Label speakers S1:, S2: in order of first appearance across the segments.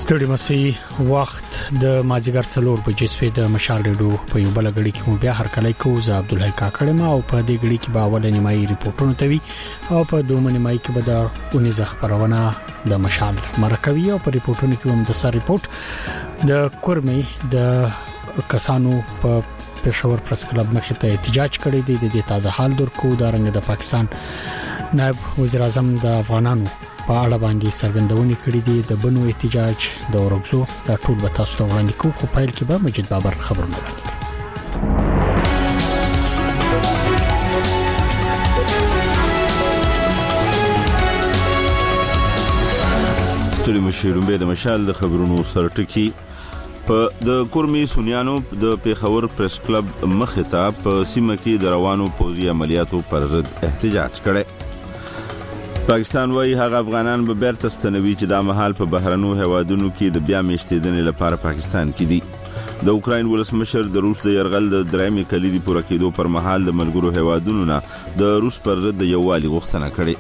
S1: ستړي مسي وخت د مازیګر 4 بجې سوي د مشال ریډیو په یو بل غړي کې مو بیا هر کله کو ز عبد الله کاکړ ما او په دې غړي کې به اول نیمایي ریپورتونه توي او په دوه نیمایي کې به د 19 خبرونه د مشال مرکوي او په ریپورتونو کې هم د سر ریپورت د کورمي د کسانو په پېښور پریس کلب مخې ته احتجاج کړی دی د تازه حال درکو د رنګ د پاکستان نائب وزیر اعظم د افغانانو په اړه باندې څرګندونې کړې دي د بنو احتجاج د ورغزو د ټول به تاسو ته وړاندې کوو خو پایل کې به مجید بابر خبرونه وړاندې
S2: کړي. ستړي مشرون به د مشال د خبرونو سرټکی په د کورمي سونیانو د پیښور پریس کلب مخې ته په سیمه کې د روانو پوځي عملیاتو پر ضد احتجاج کړي. پاکستان وايي هغه افغانان به بیرته ستنوي چې د مهال په بهرنو هوادونو کې د بیا میشتېدنې لپاره پاکستان کې دي. د اوکراین ولسمشر د روس د يرغل د درېمې کلیدي پوره کېدو پر مهال د ملګرو هوادونو نه د روس پر ضد د یووالي غوښتنه کړې.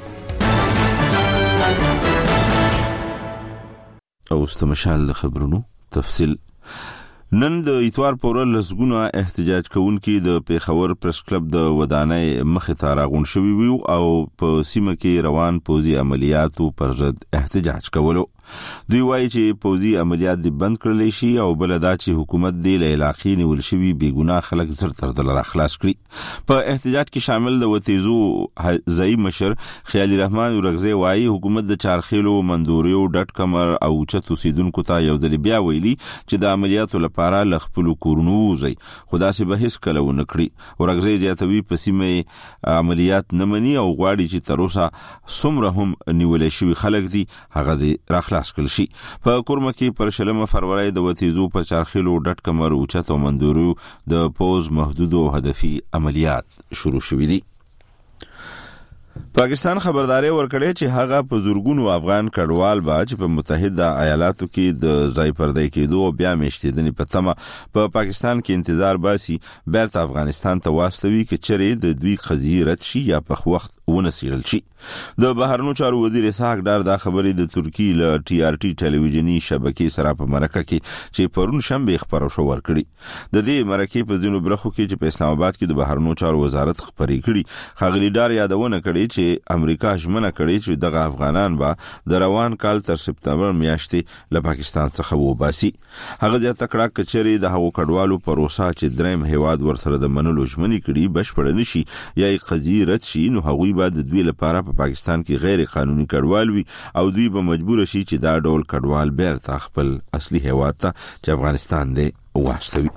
S2: او استمشال د خبرونو تفصیل. نن د اتوار پورې لسګونه احتجاج کوونکي د پیښور پریس کلب د ودانۍ مخې ته راغون شوي وو او په سیمه کې روان پوځي عملیاتو پر ضد احتجاج کولو. دوی وایي چې پوځي عملیات دې بند کړل شي او بل دا چې حکومت دې له علاقې نیول شوی بېګناه خلک زر تر دلاره خلاص کړي. په احتجاج کې شامل د وتیزو ځای مشر خیالي رحمان ورغزي وایي حکومت د چارخیلو مندوریو ډټ کمر او چتو سیدونکو ته یو ځل بیا ویلي چې د عملیاتو لپاره لخپل کورونو وځي خدا سي به هیڅ کله ونه کړی. ورغزي زیاتوي په سیمه عملیات نه مني او غواړي چې تر اوسه څومره هم نیول شوی خلک دي هغه زی راخلاص کړل شي. په کورمه کې پر شلمه فروری د وتیزو په چارخیلو ډټ کمر او چتو مندوریو د پوز محدود او هدفي عملیات شروع شوې دي. پاکستان خبرداري ورکړې چې هغه په زورګونو افغان کډوال با چې په متحده ایالاتو کې د ځای پردې کېدو او بیا میشتېدنې په تمه په پاکستان کې انتظار باسي بیرته افغانستان ته واستوي چې چیرې د دوی قضیه رد شي یا په وخت ونسیرل شي. د بهرنیو چارو وزیر اسحاق ډار دا خبرې د ترکی له ټي آر ټي ټلویزیونی شبکې سره په مرکه کې چې پرون شنبه خبرو شو ورکړي. د دې مرکه په ځینو برخو کې چې په اسلام آباد کې د بهرنیو چارو وزارت خبرې کړي خغلی ډار یادونه کړي چې امریکا ژمنه کړې چې دغه افغانان به د روان کال تر سپتمبر میاشتې له پاکستان څخه وباسي. هغه ځکه کړه کچري د هغو کډوالو پروسه چې دریم هیواد ورسره د منلو ژمنې کړي بشپړ نشي یا قضیه رد شي نو هغوی به د دوی لپاره په پاکستان کې غیر قانوني کډوال وي او دوی به مجبور شي چې دا ډول کډوال بیرته خپل اصلي هیواد ته چې افغانستان دی واستوي.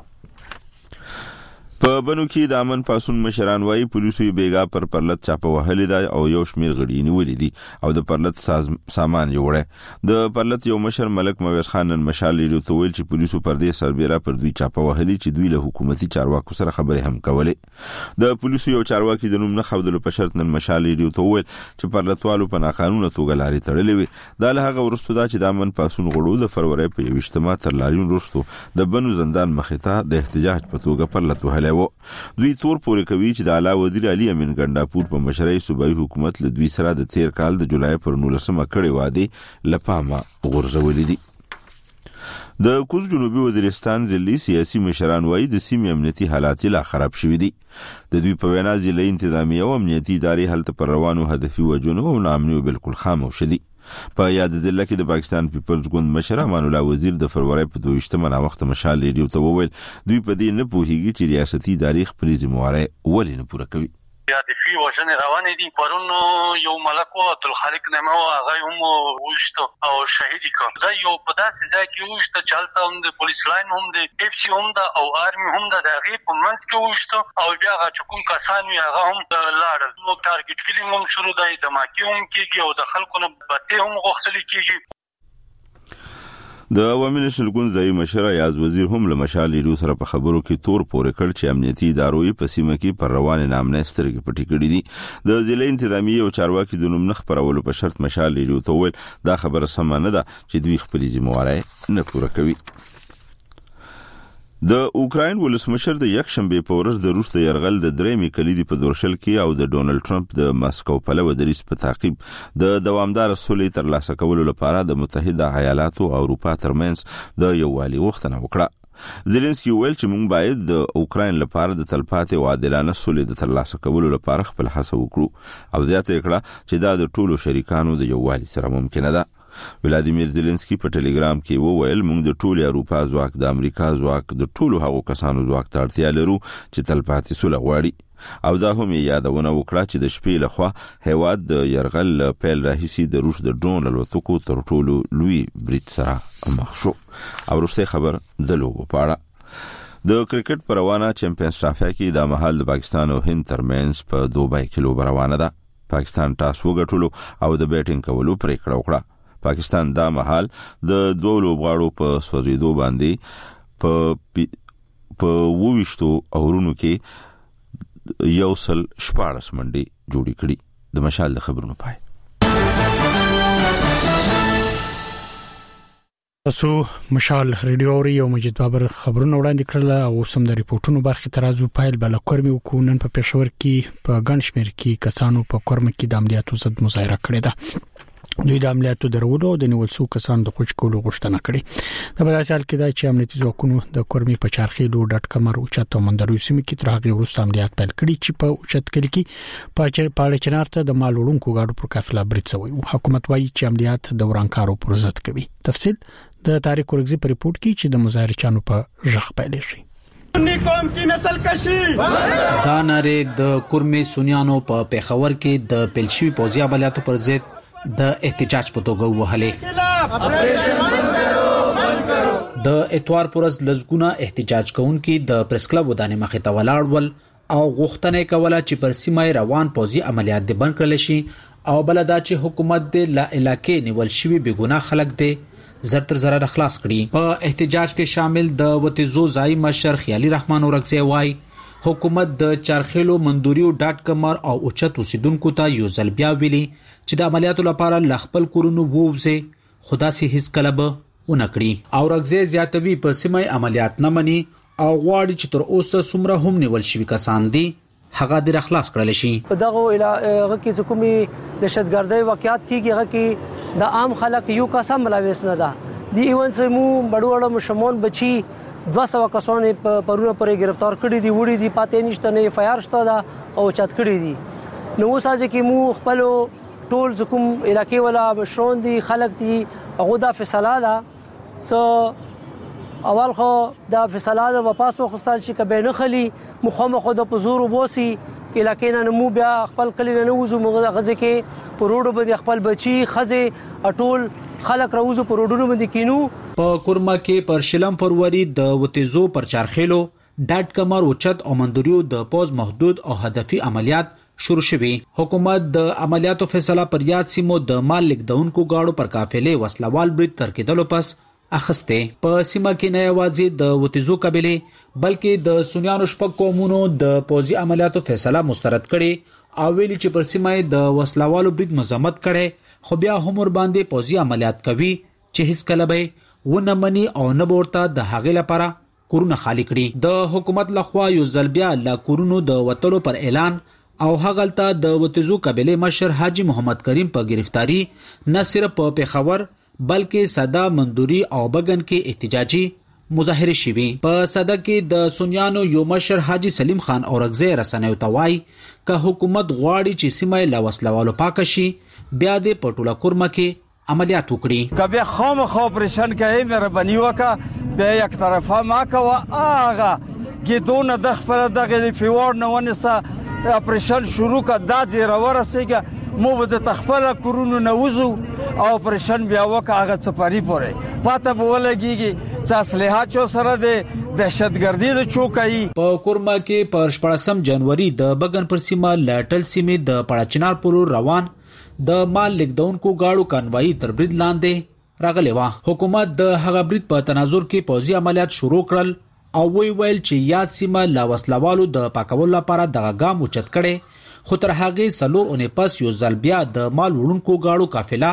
S2: په بنو کې د امن پاسون مشران وايي پولیسو یې بیګا پر پرلط چاپه وهلې ده او یو شمیر غړي نیولې دي او د پرلط سامان جوړه. د پرلط یو مشر ملک مویز خان نن مشال ریډیو ته ویل چې پولیسو پر دې سربېره پر دوی چاپه وهلې چې دوی له حکومتي چارواکو سره خبرې هم کولې. د پولیسو یو چارواکي د نوم نه خودلو په شرط نن مشال ریډیو ته ویل چې پرلطوالو په ناقانونه توګه لارې تړلې وي. دا له هغه وروسته دا چې د امن پاسون غړو د فروری په 28 تر لاریون وروسته د بنو زندان مخې ته د احتجاج په توګه پرلط وهلې وو. دوی تور پورې کوي چې د اعلی وزیر علي امین ګنداپور په مشرۍ صوبایي حکومت له دوی سره د تیر کال د جولای پر 19مه کړي وعده لپامه غورځولې دي. د کوز جنوبي وزیرستان ځلي سیاسي مشران وايي د سیمې امنیتي حالات لا خراب شوي دي. د دوی په وینا ځلي انتظامیه او امنیتي ادارې هلته پر روانو هدفي وجونو او نامنیو بالکل خاموش دي. په یاد ځله کې د پاکستان پیپلز ګوند مشر امان الله وزیر د فروری په 22 وخت مشال ریډیو ته وویل دوی په دې نه پوهیږي چې ریاستي ادارې خپل ذمہواره ولې نه پوره کوي.
S3: هدفي وژنې روانې دي. پرون یو ملک او عبدالخالق نعمه هغه هم وشته او شهید کړ. دا یو په داسې ځای کې وشته چې هلته هم د پولیس لاین هم د اف سی هم د او آرمي هم د هغې په منځ کې وشته او بیا هغه چې کوم کسان وي هغه هم لاړل. نو ټارګټ کیلینګ هم شروع دی، دماکي هم کېږي او د خلکو نه بتې هم غوښتل کېږي.
S2: د عوامي نشل ګوند ځای مشر ایاز وزیر هم له مشال ریډیو سره په خبرو کې تور پورې کړ چې امنیتي ادارو په سیمه کې پر روان نامنه سترګې پټې کړې دي. د ضلع انتظامیه او چارواکي د نوم نه خبرولو په شرط مشال ریډیو ته ویل دا خبره سم نه ده چې دوی خپل ذمہواره نه پوره کوي. د اوکراین ولسمشر د یکشنبه په ورځ د روس د يرغل د درېمې کلیدي په دورشل کې او د ډونالد ټرمپ د ماسکو پلوه دریس په تعقیب د دوامدار سولې ترلاسه کولو لپاره د متحده ایالاتو او اروپا ترمنځ د یووالي غوښتنه وکړه. زيلنسکي ویل چې موږ باید د اوکراین لپاره د تلپاتې او عادلانه سولې د ترلاسه کولو لپاره خپل هڅه وکړو او زیاته کړه چې دا د ټولو شریکانو د یووالي سره ممکن ده. ولادیمیر زيلنسکي په ټلګرام کې وویل موږ د ټولو اروپا ځواک د امریکا ځواک د ټولو هغو کسانو ځواک ته اړتیا لرو چې تلپاتې سوله غواړي او دا هم یادونه وکړه چې د شپې لخوا هیواد د يرغل پیل راهیسي د روس د ډرون الوتکو تر ټولو لوی برید سره مخ شو. او وروسته خبر د لوبو په اړه د کرکټ په روانه چمپیونز ټرافي کې د مهال د پاکستان او هند ترمنځ په دوبۍ کې لوبه روانه ده. پاکستان ټاس وګټلو او د بیټینګ کولو پریکړه وکړه. پاکستان دا مهال د دوه لوبغاړو په سوځېدو باندې په 22 اورونو کې 114 منډي جوړې کړې. د مشال د خبرونو پای.
S1: تاسو مشال ریډیو او مجید بابر خبرونه وړاندې کړل او سم د ریپورتونو برخه ترازو پایل بل کورمي وکونن په پېښور کې په ګڼشمیر کې کسانو په کورم کې د عملیاتو ضد مظاهره کړې ده. دوی د عملیاتو درولو د نیول شو کسانو د خوش کولو غوښتنه کړې. د بلاسال کې دا چې امنیتي ځواکونو د کورمي په چارخېلو .com او چاته مندرو سیمه کې تر هغه وروسته عملیات پیل کړي چې په اوچت کلی کې پاړه چنارته د مال وړونکو گاډو پر قافله برید شوی. حکومت وايي چې عملیات د ورانکارو پر ضد کوي. تفصیل د تاریخ ورغزي په ریپورت کې چې د مظاهرچانو په ژغ پیل شي.
S4: قوم کی نسل کشي
S5: دا ناره د کورمي سونیانو په پیښور کې د پلشي پوزي عملیاتو پر ضد د احتجاج په توګه وهلې. د اتوار پرز لزګونه احتجاج کوونکي د پریس کلب ودانې مخې ته ولاړ ول او غوښتنه کوله چې پر سیمه روان پوزي عملیات د بند کړل شي او بلدا چې حکومت د لا علاقې نیول شوی بګونه خلک دي زرتر زره خلاص کړي. په احتجاج کې شامل د وتیزو ځای مشر خیالي رحمان اورغزی وای حکومت د چارخېلو مندوریو .com او اوچت اوسیدونکو ته یو ځل بیا ویلي چې د عملیاتو لپاره لخپل کورونو ووځي خدا سي هیڅ کلب اونکړي. اورغزی زیاتوي په سیمه عملیات نه مني او غواړي چې تر اوسه څومره هم نیول شوی کسان دي هغه د اخلاص کړل شي.
S6: په دغه علاقې کې کومي دهشتګردي واقعیت کیږي هغه کې د عام خلک یو قسم ملاوس نه ده. دی ایون سمو بډوړه مشمون بچي 200 کسان په پرونه پرې گرفتار کړي دي وړي دي پاتې نشته نه فایر شته دا او چات کړي دي. نو سازه کې مو خپل ټول زکم علاقې ولا مشرون دي خلک دي هغه د فیصله ده سو اول خو د فیصله د واپس وخستل شي کبه نه خلی مخامخ د پزور وبوسي علاقې نه مو بیا خپل کلی نه وځو مغه غزه کې پروډو باندې خپل بچي خزه اټول خلک راوځو پروډونو باندې کینو.
S5: په کورما کې پر شلم فروری د وتیزو پر چارخېلو .com او چت او مندوریو د پوز محدود او هدفي عملیات شروع شوي. حکومت د عملیاتو فیصله پر یاد سیمو د مال لیکدونکو گاډو پر قافلې وسلوال برید تر کېدلو پس اخسته. په سیمه کې نه یوازې د وتیزو قبيله بلکې د سونیانو شپږ قومونو د پوزي عملیاتو فیصله مسترد کړي او ویلي چې پر سیمه د وسلوالو برید مزمت کړي خو بیا هم ور باندې پوزي عملیات کوي چې هیڅ کله به ونه مني او نه ورته د هغې لپاره کورونه خالی کړي. د حکومت لخوا یو ځل بیا لا کورونو د وټلو پر اعلان او هغلته د وتیزو قبيله مشر حاجی محمد کریم په گرفتاری نه صرف په پیښور بلکې صدا مندوري او بغن کې احتجاجي مظاهره شوي. په صدا کې د سونیانو یو مشر حاجی سلیم خان اورغزی رسنیو ته وایي که حکومت غواړي چې سیمه لا وسلوالو پاک شي بیا د پټولا کورما کې عملیات وکړي.
S4: کبه خامخا پرشن کوي مهرباني وکړه به یک طرفه ما کوه اغه گیدون د خپل دغه فیوار نه ونسه اپریشن شروع کا د زیره ورسېګه مو به د تخفل کورونو نوزو او اپریشن بیا وکړه هغه سپاری پورې پاته بولګيږي چې اصلاحات چو سره د دهشتګردي د چوکای.
S5: په کورما کې پر 14 جنوري د بغن پر سیمه لاټل سیمه د پړاچنار پر روان د مال لیکدونکو گاډو کانوای تر برید لاندې راغلی و. حکومت د هغه برید په تناظر کې پوزي عملیات شروع کړل او ویل چې یاد سیمه لا وسلوالو د پاکولو لپاره دغه ګام اوچت کړي خو تر هغه سلور اونې پس یو ځل بیا د مال وړونکو گاډو قافله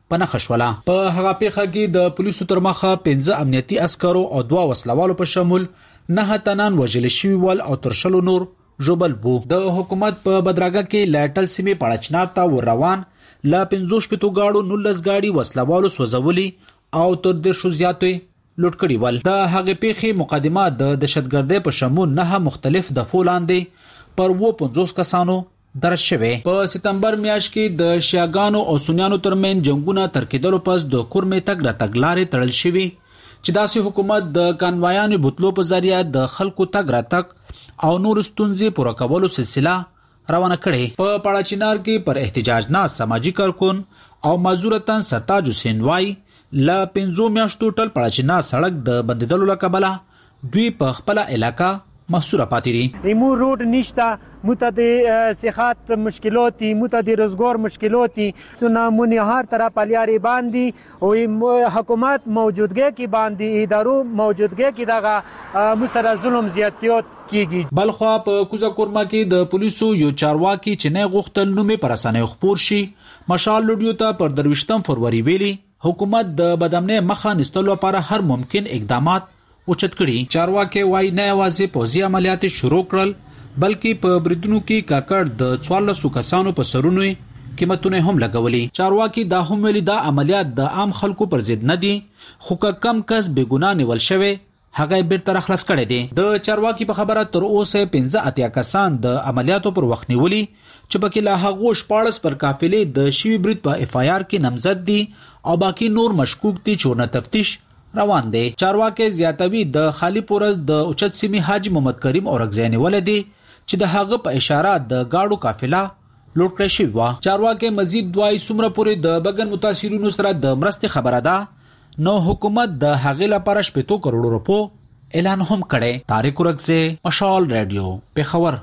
S5: پنه خشوله. په هغه پیخه کې د پولیسو تر مخه 15 امنیتي عسکرو او 2 وسلوالو په شمول 9 تنان وژل شوي ول او تر شلو نور ژوبل بو. د حکومت په بدرګه کې لاټل سیمې پړچنار ته ور روان لا 15 شپتو گاډو 19 گاډي وسلوالو سوځولي او تر 10 زیاتې لوټ کړي ول. د هغه پیخي مقدمه د دهشتګردۍ په شمول 9 مختلف دفعو لاندې پر 50 کسانو درج شوه. په سپتمبر میاشت کې د شیعاګانو او سنیانو ترمن جنگونه تر کېدلو پس د کورمې تګ را تګلارې تړل شوی چې داسې حکومت د کانوایانو بوتلو په ذریعہ د خلکو تګ را تګ او نور ستونزې پوره کولو سلسله روانه کړي. په پړچنار کې پر احتجاج نه سماجی کارکون او مزورتن سرتاج حسین وای لا 15 میاشتو ټل پړچنار سړک د بندیدلو لکبله دوی په خپل علاقہ محصوره پاتې دي.
S7: ایمو روډ نشته، متد صحت مشکلاتی، متد روزگار مشکلاتی، سنامونی هر طرف پلیاری باندی او حکومت موجودگی کی باندی ادارو موجودگی کی دغه مسر ظلم زیاتیات کیږي.
S5: بلخوا په کوزه کورما کې د پولیسو یو چارواکي چې نه غوښتل نومې پر اسانه خبر شي مشال لوډیو ته پر 23 فروری ویلي حکومت د بدامنۍ مخه نیستلو لپاره هر ممکن اقدامات اوچت کړي. چارواکي وای نه یوازې پوځي عملیات شروع کړل بلکې په بریدونو کې کاکړ د 1400 کسانو په سرونو قیمتونه هم لګولي. چارواکي دا هم ویلي دا عملیات د عام خلکو پر ضد نه دي خو کم کس بے ګناه نیول شوی هغه بیرته خلاص کړي دي. د چارواکي په خبره تر اوسه 15 کسان د عملیاتو پر وخت نیولي چې پکې لا هغه 14 پر قافلې د شوی برید په اف آی آر کې نامزد دي او باقی نور مشکوک دي چې نه تفتیش روان دي. چارواکي زیاتوي د خالی پورز د اوچت سیمې حاجی محمد کریم اورغزیانی ولدي چې د هغه په اشاره د گاډو قافله لوټ کړی شوی و. چارواکي مزید دوای سمره پورې د بګن متاثرینو سره د مرستې خبره ده نو حکومت د هغه لپاره 70 کروڑ روپو اعلان هم کړي. طارق اورغزی، مشال رادیو، پیښور.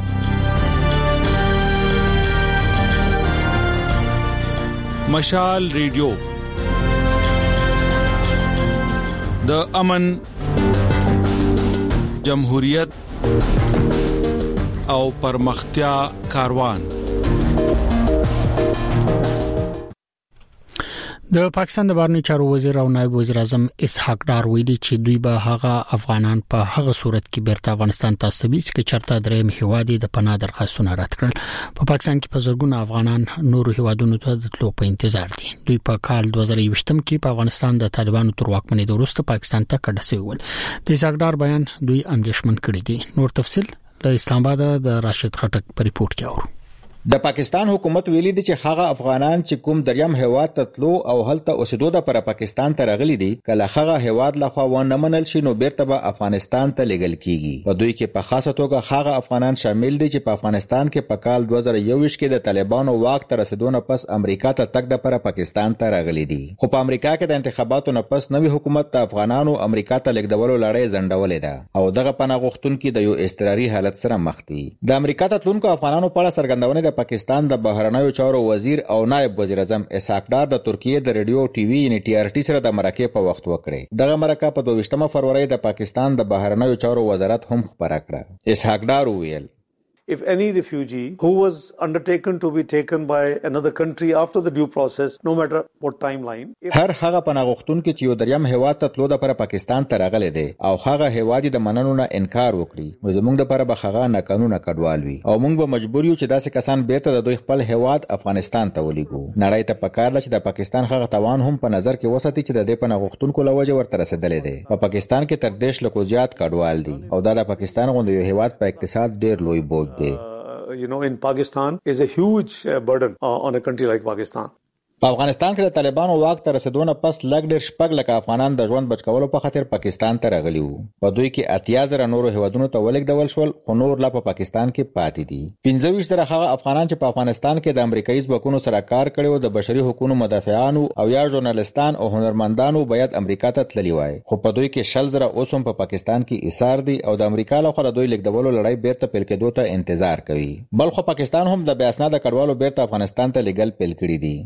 S8: مشال ریډیو د امن، جمهوریت او پرمختیا کاروان.
S1: د پاکستان د بهرنی چارو وزیر او نائب وزیر اعظم اسحاق ډار ویلي چې دوی به هغه افغانان په هغه صورت کې بیرته افغانستان ته استوي چې چرته درېم هیوادي د پناه درخواستونه رد کړل. په پاکستان کې په زرګونه افغانان نورو هیوادونو ته د تلو په انتظار دي. دوی په کال 2020 کې په افغانستان د طالبانو تر واکمنۍ وروسته پاکستان ته کډه شوي ول. د اسحاق ډار بیان دوی اندېښمن کړي دي. نور تفصيل له اسلام آباد د راشد خټک په ریپورت کې اورو.
S9: د پاکستان حکومت ویلي دی چې هغه افغانان چې کوم دریم هیواد ته تلو او هلته اوسېدو د پر پاکستان ته راغلي دي کله هغه هیواد لخوا ونه منل شي نو بیرته به افغانستان ته لېږل کیږي. په دوی کې په خاصه توګه هغه افغانان شامل دي چې په افغانستان کې په کال 2021 کې د طالبانو واک ته رسیدو نه پس امریکا ته تګ د پر پاکستان ته راغلي دي. خو په امریکا کې د انتخاباتو نه پس نوې حکومت د افغانانو امریکا ته لېږدولو لړۍ ځنډولې ده او دغه پناه غوښتونکو د یو اضطراري حالت سره مخ دي. د امریکا ته تلونکو افغانانو په اړه څرګندونه د پاکستان د بهرنیو چارو وزیر او نائب وزیر اعظم اسحاق ډار د ترکیه د ریډیو ټي وي یعنی ټي ار ټي سره د مرکه په وخت وکړي. دغه مرکه په 22 فروری د پاکستان د بهرنیو چارو وزارت هم خبره کړه. اسحاق ډار ویل
S10: if any refugee who was undertaken to be taken by another country after the due process, no matter what timeline.
S9: هر هغه پناه غوښتونکو چې یو دریم هیواد ته تلو د پر پاکستان ته راغلي دي او هغه هیواد د مننو نه انکار وکړي نو زموږ د پر بخغه نه قانونه کډوال وي او موږ به مجبور یو چې داسې کسان بیرته د دوی خپل هیواد افغانستان ته ولېږو. نړۍ ته پکار ده چې د پاکستان هغه توان هم په نظر کې وساتي چې د دې پناه غوښتونکو لوجه ورته رسیدلې دي. په پاکستان کې تر 10 لکه زیات کډوال دي او دا د پاکستان غوندي یو هیواد په اقتصاد ډیر لوی بوج دی.
S10: In Pakistan is a huge burden on a country like Pakistan.
S9: په افغانستان کې د طالبانو واک ته رسیدونه پس لږ ډېر شپږ لکه افغانان د ژوند بچکولو په خاطر پاکستان ته راغلي وو. په دوی کې 80,000 نورو هیوادونو ته ولېږدول شول خو نور لا په پاکستان کې پاتې دي. 25,000 هغه افغانان چې په افغانستان کې د امریکایي ځواکونو سره کار کړي او د بشري حقوقو مدافعانو او یا ژورنالستان او هنرمندانو باید امریکا ته تللی وای خو په دوی کې 60,000 اوس هم په پاکستان کې ایثار دي او د امریکا له خوا د دوی لیږدولو لړۍ بیرته پیل کېدو ته انتظار کوي. بلخو پاکستان هم د بیا اسناد کډوالو بیرته افغانستان ته لیږل پیل کړي دي او تر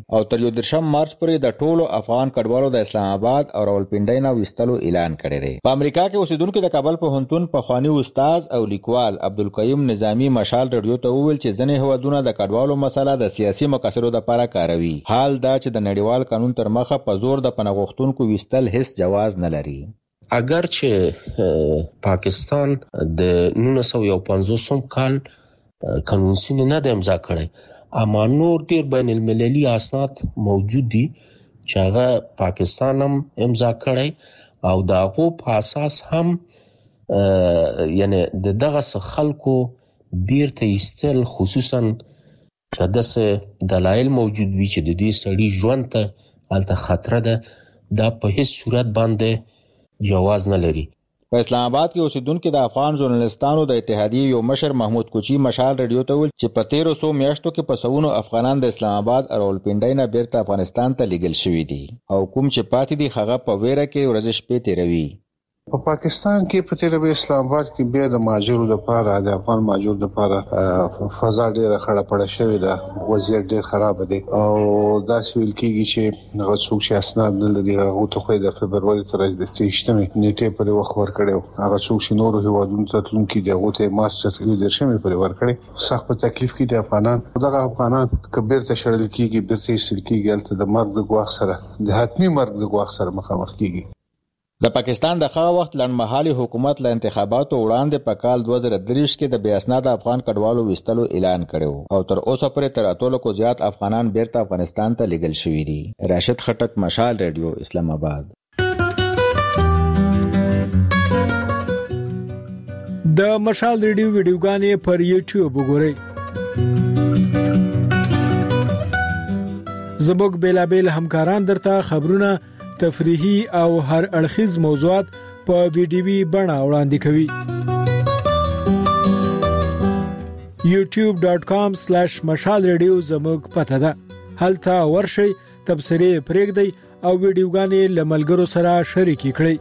S9: تر 13 مارچ پورې د ټولو افغان کډوالو د اسلام آباد او راولپنډۍ نه وستلو اعلان کړی دی. په امریکا کې اوسیدونکو د کابل پوهنتون په خواني استاد او لیکوال عبدالقیوم نظامی مشال رادیو ته وویل چې ځینې هیوادونه د کډوالو مسله د سیاسي مقاصدو لپاره کاروي. حال دا چې د نړیوال قانون تر مخه په زور د پناه غوښتونکو وستل هیڅ جواز نه لري.
S11: اگر چې پاکستان د 1950 کال قانون نه د امضا کړی اما نور ډیر بین المللي اسناد موجود دي چې هغه پاکستان هم امضا کړی او د هغو په اساس هم یعنی دغه خلکو بیرته ایستل خصوصا کدهسه دلایل موجود وي چې د دې سړي ژوند ته هلته خطر ده دا په هیڅ صورت باندې جواز نه لري.
S9: په اسلام آباد کې اوسیدونکو د افغان ژورنالستانو د اتحادیې یو مشر محمود کوچی مشال رادیو ته ویل چې په 1300 میاشتو کې په سونو افغانان د اسلام آباد او راولپنډۍ نه بیرته افغانستان ته لیږل شوي دي او کوم چې پاتې دي هغه په ویره کې ورځ شپې تیروي.
S12: په پاکستان کې په تیره اسلام آباد کې بیا د ماجرو لپاره د افغان ماجرو لپاره فضا ډیره خړه پړه شوې ده، وضعیت ډیر خراب دی او دا ویل کېږي چې هغه څوک چې اسناد نه لري هغه ته خو د فبرवरी تر 28 نیټه پورې وخت ورکړو، هغه څوک چې نور هیوادونو ته تلونکي دی هغه ته مارچ تر 13 پورې ورکړي. سخت په تکلیف کې دي افغانان. دغه افغانان کبیر ته شړل کېږي، بیرته ایستل کېږي، البته د مرګ د ګواښ سره د حتمی مرګ د ګواښ سره مخامخ کېږي.
S9: د پاکستان د هغه وخت لنډمهالي حکومت له انتخاباتو وړاندې په کال 2023 کې د بې اسناده افغان کډوالو وستلو اعلان کړو او تر اوسه پورې تر اتلو کو زیات افغانان بیرته افغانستان ته لیږل شوي دي. راشد خټک، مشال رادیو، اسلام آباد.
S1: د مشال رادیو ویډیوګانې پر یوټیوب وګورئ. زموږ بیلابل همکاران درته خبرونه، تفریحي او هر اړخیز موضوعات په ویډیوي بڼه وړاندې کوي. youtube.com/مشال رادیو زموږ پته ده. هلته ورشئ، تبصرې پرېږدئ او ویډیوګانې له ملګرو سره شریکې کړئ.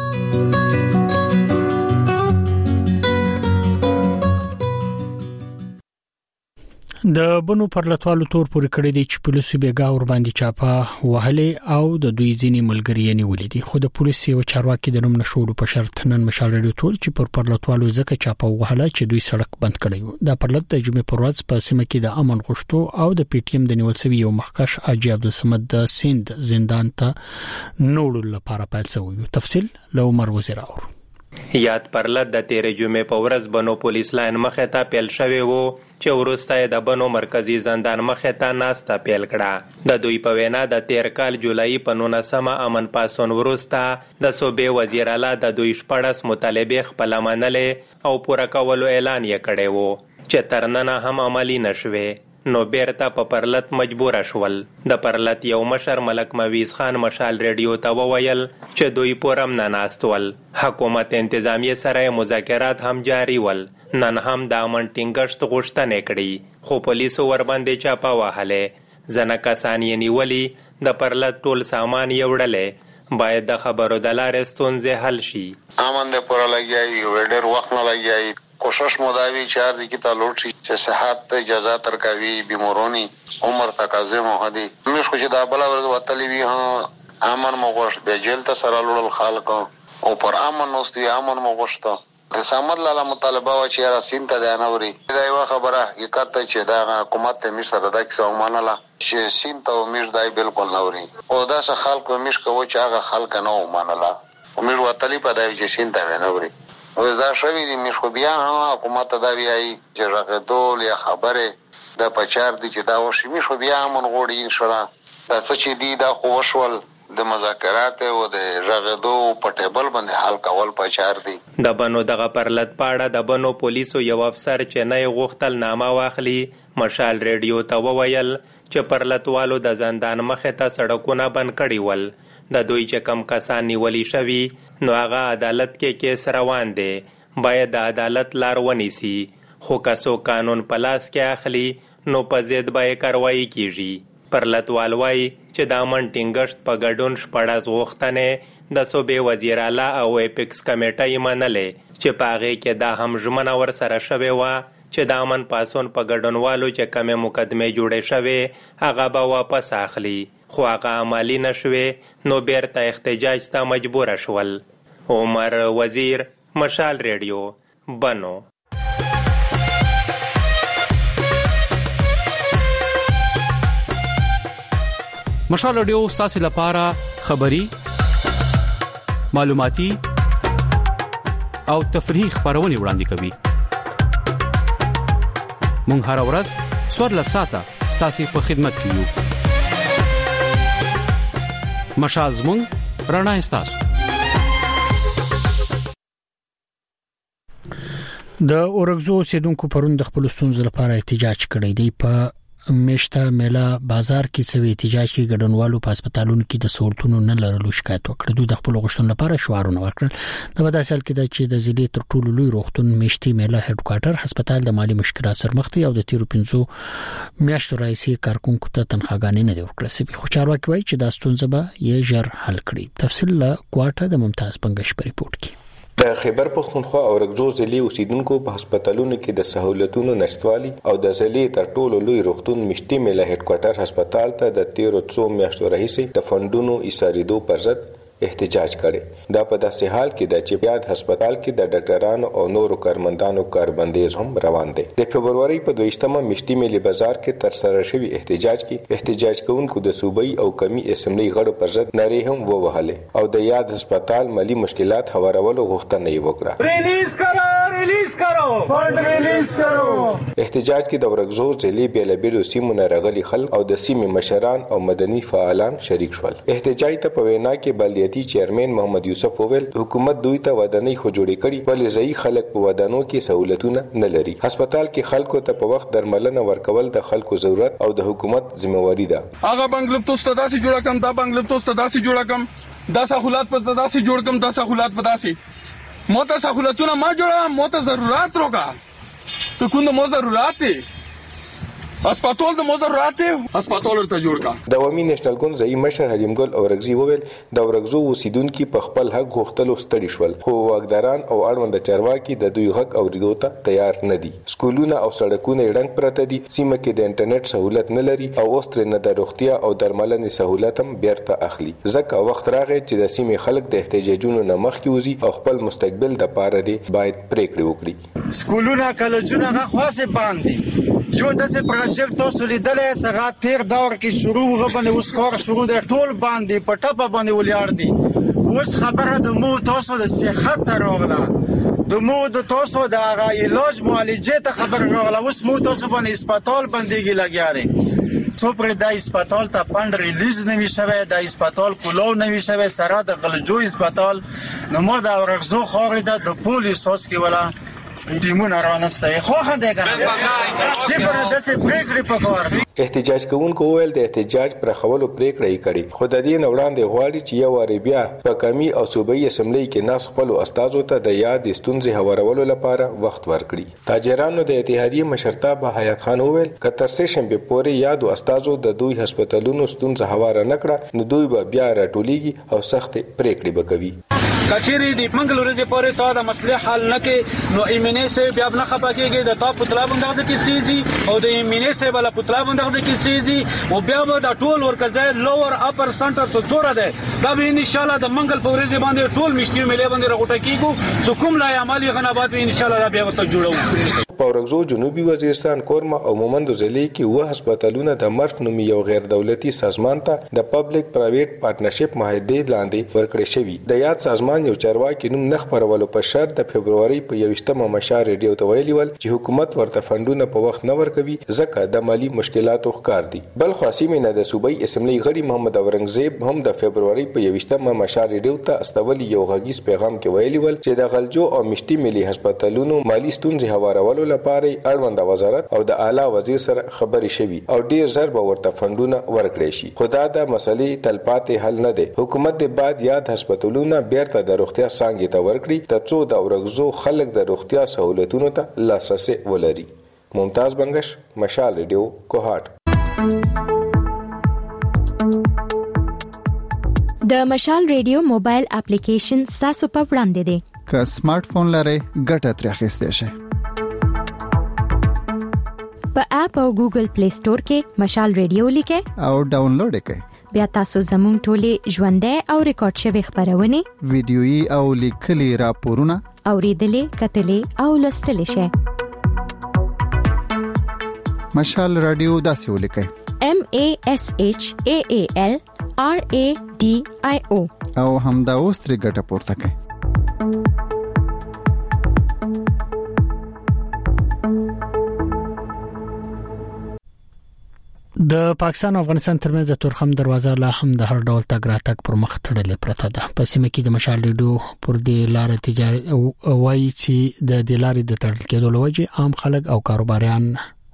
S1: د بنو پرلطوالو تور پورې کړی دی چې پولیسو بیګا ور باندې چاپه وهلې او د دوی ځینی ملګری نیولې دي، خو د پولیسو او چارواکي د نوم نشوړو په شرط نن مشال رادیو تول چې پرلطوالو ځکه چاپه وهله چې دوی سړک بند کړی. دا پرلط د جمعې پر ورځ په سیمه کې د امن غوښتو او د پی ټی ایم د نیول شوی یو مخکش حاجی عبدالصمد د سند زندان ته نوړل لپاره پیل شوی. تفصیل له عمر وزیر اور.
S13: یاد پرلط د 13 جمعې په ورځ بنو پولیس لاین مخه ته پیل شوی وو چې ورسته د بنو مرکزی زندان مخه ته ناسته پیل کړه. د دوی په وینا د 13 کال جولای په 19 امن پاسون ورسته د صوبې وزیر اعلی د دوی شپړس مطالبه خپل منلې او پوره کولو اعلان یې کړی وو چې ترننه هم عملی نشوي. نو بیرته په پرلط مجبور شول. د پرلط یو مشر ملک مویز خان مشال رادیو ته وویل چې دوی پورم نه ناستول. حکومت انتظامیه سره مذاکرات هم جاری ول. نن هم د امن ټینګښت غوښتنه کړې خو پولیسو ور باندې چاپه وهله. ځنه کسان یې نیولي. د پرلط ټول سامان یې وړلې. باید د خبرو د لارې ستونزې حل شي.
S12: امن د پوره لګیای وړ وخت نه لګیای. کوشش مداوی چار دی کی تعلق چې صحت ته اجازه ترکاوی بیمورونی عمر تقاضه مهدي مش خو چې دا بل ورځ وتلی وی ها امن مغوش به جیل ته سره لړل خلک او پر امن نوستي امن مغوشته د سامد لاله مطالبه و چې را سین ته د انوري دا یو خبره حقیقت چې دا حکومت ته مصر د کیسه ومنله چې سین ته مش دای بالکل نوري او دا څه خلک مش کوي چې هغه خلک نه ومنله او مش وتلی په دای چې سین ته ونوري او دا شوی دی مش خو بیا حکومت دا ویایي چې راغدول یا خبره د پچار دي چې دا وشي مش خو بیا مون غوړي ان شاء الله دا څه چې دی دا خو وشول د مذاکرات او د راغدو په ټیبل باندې حل کول پچار دي.
S13: د بنو دغه پرلط پاړه د بنو پولیسو یو افسر چې نه غوښتل نامه واخلي مشال رادیو ته وویل چې پرلطوالو د زندان مخه ته سړکونه بند کړي ول. د دوی چې کم کسان نیولي شوي نو هغه عدالت کې کیس روان دی. باید د عدالت لار ونیسي خو کسو قانون په لاس کې اخلي نو په ضد به کاروایی کیږي. پرلطوال وایي چې د امن ټینګښت په ګډون شپړس غوښتنې د صوبې وزیر اعلی او اپیکس کمیټه یې منلې چې په هغې کې دا هم ژمنه ورسره شوې وه چې د امن پاسون په ګډونوالو چې کومه مقدمه جوړې شوې هغه به واپس اخلي، خو هغه عملی نشوي نو بیرته احتجاج ته مجبور شول. عمر وزیر، مشال ریډیو، بنو.
S14: مشال ریډیو ستاسو لپاره خبری، معلوماتي او تفریحي خبرونه وړاندې کوي. مونږ هر ورځ 14 ساعته ستاسو په خدمت کې یو. مشال زموږ رڼا ستاسو.
S1: د اورګزو اوسیدونکو پرون د خپل ستونزو لپاره احتجاج کړی دی. په میشته میلا بازار کې سوي احتجاج کې ګډونوالو په هسپتالونو کې د سہولتونو نه لرلو شکایت وکړ. دوی د خپل غوښتنو لپاره شعارونه ورکړل. د بداسل کې د چې د ضلع تر ټولو لوی روغتون میشته میلا هډ کوارټر هسپتال د مالی مشکلات سره مخ دی او د 15 میاشتو راځي کارکونکو ته تنخواګانې نه دی ورکړل سوي. خو چارواکي وایي چې د ستونزه به یې ژر حل کړي. تفصیل له کوارټر د ممتاز بنگش په ریپورت کې.
S15: د خیبر پختونخوا او اورګزو ضلع اوسیدونکو په هسپتالونو کې د سہولتونو نشټوالي او د ضلع تر ټولو لوی روغتون مشتي میله هډ کوارټر هسپتال ته د 13 میاشتو راهیسې د فندونو ایساریدو پر ضد احتجاج کړي. دا په داسې حال کې د چې بیاد هسپتال کې د ډاکټرانو او نورو کارمندانو کاربندیز هم روان دي. د فبرवरी په 22مه مشتي میله بازار کې تر سره شوی احتجاج کوونکو د صوبایي او کمی اسمبلی غړو پر ضد نارې هم ووهلې او د یاد هسپتال مالی مشکلات هوارولو غوښتنه یې وکړه. ریلیز کړو فند ریلیز کړو. احتجاج کې د اورګزو ضلع بیلابیلو سیمو نه راغلي خلک او د سیمې مشران او مدني فعالان شریک شول. احتجاج ته په وینا کې بلدیاتي چیرمن محمد یوسف وویل حکومت دوی ته ودانۍ خو جوړې کړي ولې ځای خلک په ودانو کې سہولتونه نه لري. هسپتال کې خلکو ته په وخت درملنه ورکول د خلکو ضرورت او د حکومت ذمہواری ده.
S16: هغه بنگلو تو ستداسي جوړ کم دا بنگلو تو ستداسي جوړ کم دا سہولت په ستداسي جوړ کم دا سہولت په داسي موته سہولتونه ما جوړه موته ضرورت روګه سکون مو ضرورت دي هسپتال د مضرات هسپتال ته جوړ کا. د عوامي نېشنل ګوند ځای مشر حلیم ګل اورګزي وویل د اورګزو اوسیدونکو په خپل حق غوښتلو ستړي شول خو واګداران او اړوند چارواکي د دوی حق اوریدو ته تیار نه دي. سکولونه او سړکونه ډنګ پرته دي. سیمه کې د انټرنیټ سہولت نه لري او اوس تر نه د روغتیا او درملنې سہولت هم بیرته اخلي. ځکه وخت راغی چې د سیمې خلک د احتجاجونو نه مخکې وځي او خپل مستقبل د پاره دی باید پریکړه وکړي.
S17: سکولونه کالجونه غواړي باندې جو داسې پروژیکټ تاسو لیدلې څنګه تیر دور کې شروع غوښنه اوس کار شروع د ټول باندې په ټاپه باندې ولیار دي. اوس خبره د مو تاسو د صحت راغله د مو د تاسو د علاج معالجې ته خبر راغله. اوس مو تاسو باندې هسپتال باندې لګیا دي. څو پر د هسپتال ته فند ریلیز نه وی شوی د هسپتال کولو نه وی شوی سره د غلجو هسپتال نو مو د اورګزو خوري د پولیس اوس کې ولا ټیمونه رانسته خو هدا کنه چې په داسې پریکړې پکور.
S15: احتجاج کوونکو ویل د احتجاج پر خولو پریکړه یې کړې خو د دې وړاندې غواړي چې یو عربیا په کمی او صوبایي اسمبلی کې ناس خپل استادو ته د یاد ستونزې هوارولو لپاره وخت ورکړي. تاجرانو د اتحادیې مشرتابه حیات خان ویل ک تر سه شنبه پورې یاد استادو د دوی هسپتالونو ستونزې هواره نکړه نو دوی به بیا راټولېږي او سخت پریکړې وکوي.
S18: کچېری د منګلورې پورې ته د مسلې حل نه کې نو ایمنه سه بیا نه خپاکېږي د تا پتلا بندازه کې سيزي او د ایمنه سه بل پتلا بندازه کې سيزي او بیا به د ټول ورکزه لوور اپر سنټر څو زوره ده دا به ان شاء الله د منګل پورې باندې ټول مشتي ملي باندې راغټه کیږي څو کوم لا عملي غنابات به ان شاء الله بیا وته جوړو.
S15: اورګزو جنوبي وزیرستان کورما او مومندو ضلع کې و هسپتالونه د مرف نومي یو غیر دولتي سازمان ته د پبلک پرایویټ پارټنرشپ معاهده لاندې ورکړې شوی. د یاد سازمان یو چارواکي نوم نه خبرولو په شرط د فبرवरी په 21مه مشار ریډیو ته ویلي ول چې حکومت ورته فندونه په وخت نه ورکوي ځکه د مالی مشکلاتو ښکار دي. بل خاصیمه نه د صوبایي اسمبلی غړي محمد اورنګزیب هم د فبرवरी په 21مه مشار ریډیو ته استولی یو غږیز پیغام کې ویلي ول چې د غلجو او مشتي ملي هسپتالونو مالی ستونزې هوارولو لپاره اړوند وزارت او د اعلی وزیر سره خبري شوي او ډیر ژر به ورته فندونه ورکړي شي. خدا د مسلې تلپاتې حل نه دی. حکومت د بعد یاد هسپتالونه بیرته د روغتیا څنګه ته ورکړي ترڅو د اورګزو خلک د روغتیا سہولتونو ته لاسرسي ولري. ممتاز بنگش، مشال ریډیو، کوهاټ.
S19: د مشال ریډیو موبایل اپلیکیشن تاسو په وړاندې دی.
S20: که سمارټ فون لرئ ګټه ترې اخیستئ شئ.
S19: په اپ او ګوګل پلی سٹور کې مشال ریډیو لیکه
S20: او ډاونلوډ کړئ.
S19: بیا تاسو زموږ ټولې ژوندۍ او ریکارډ شوی خبرونه
S20: ویډیويي او لیکلي راپورونه
S19: اوریدلې کتلې او لوستلې شئ.
S20: مشال رادیو داسې ولیکئ
S19: MASHAALRADIO
S20: او همدا اوس ترې ګټه پورته کړئ.
S1: د پاکستان او افغانستان ترمنځ د تورخم دروازه لا هم د هر ډول تګ راتګ پر مخ تړلې پرته ده. په سیمه کې د مشال ریډیو پر دې لار تجارت وایي چې د لارې د تړل کېدو لوجه عام خلک او کاروباریان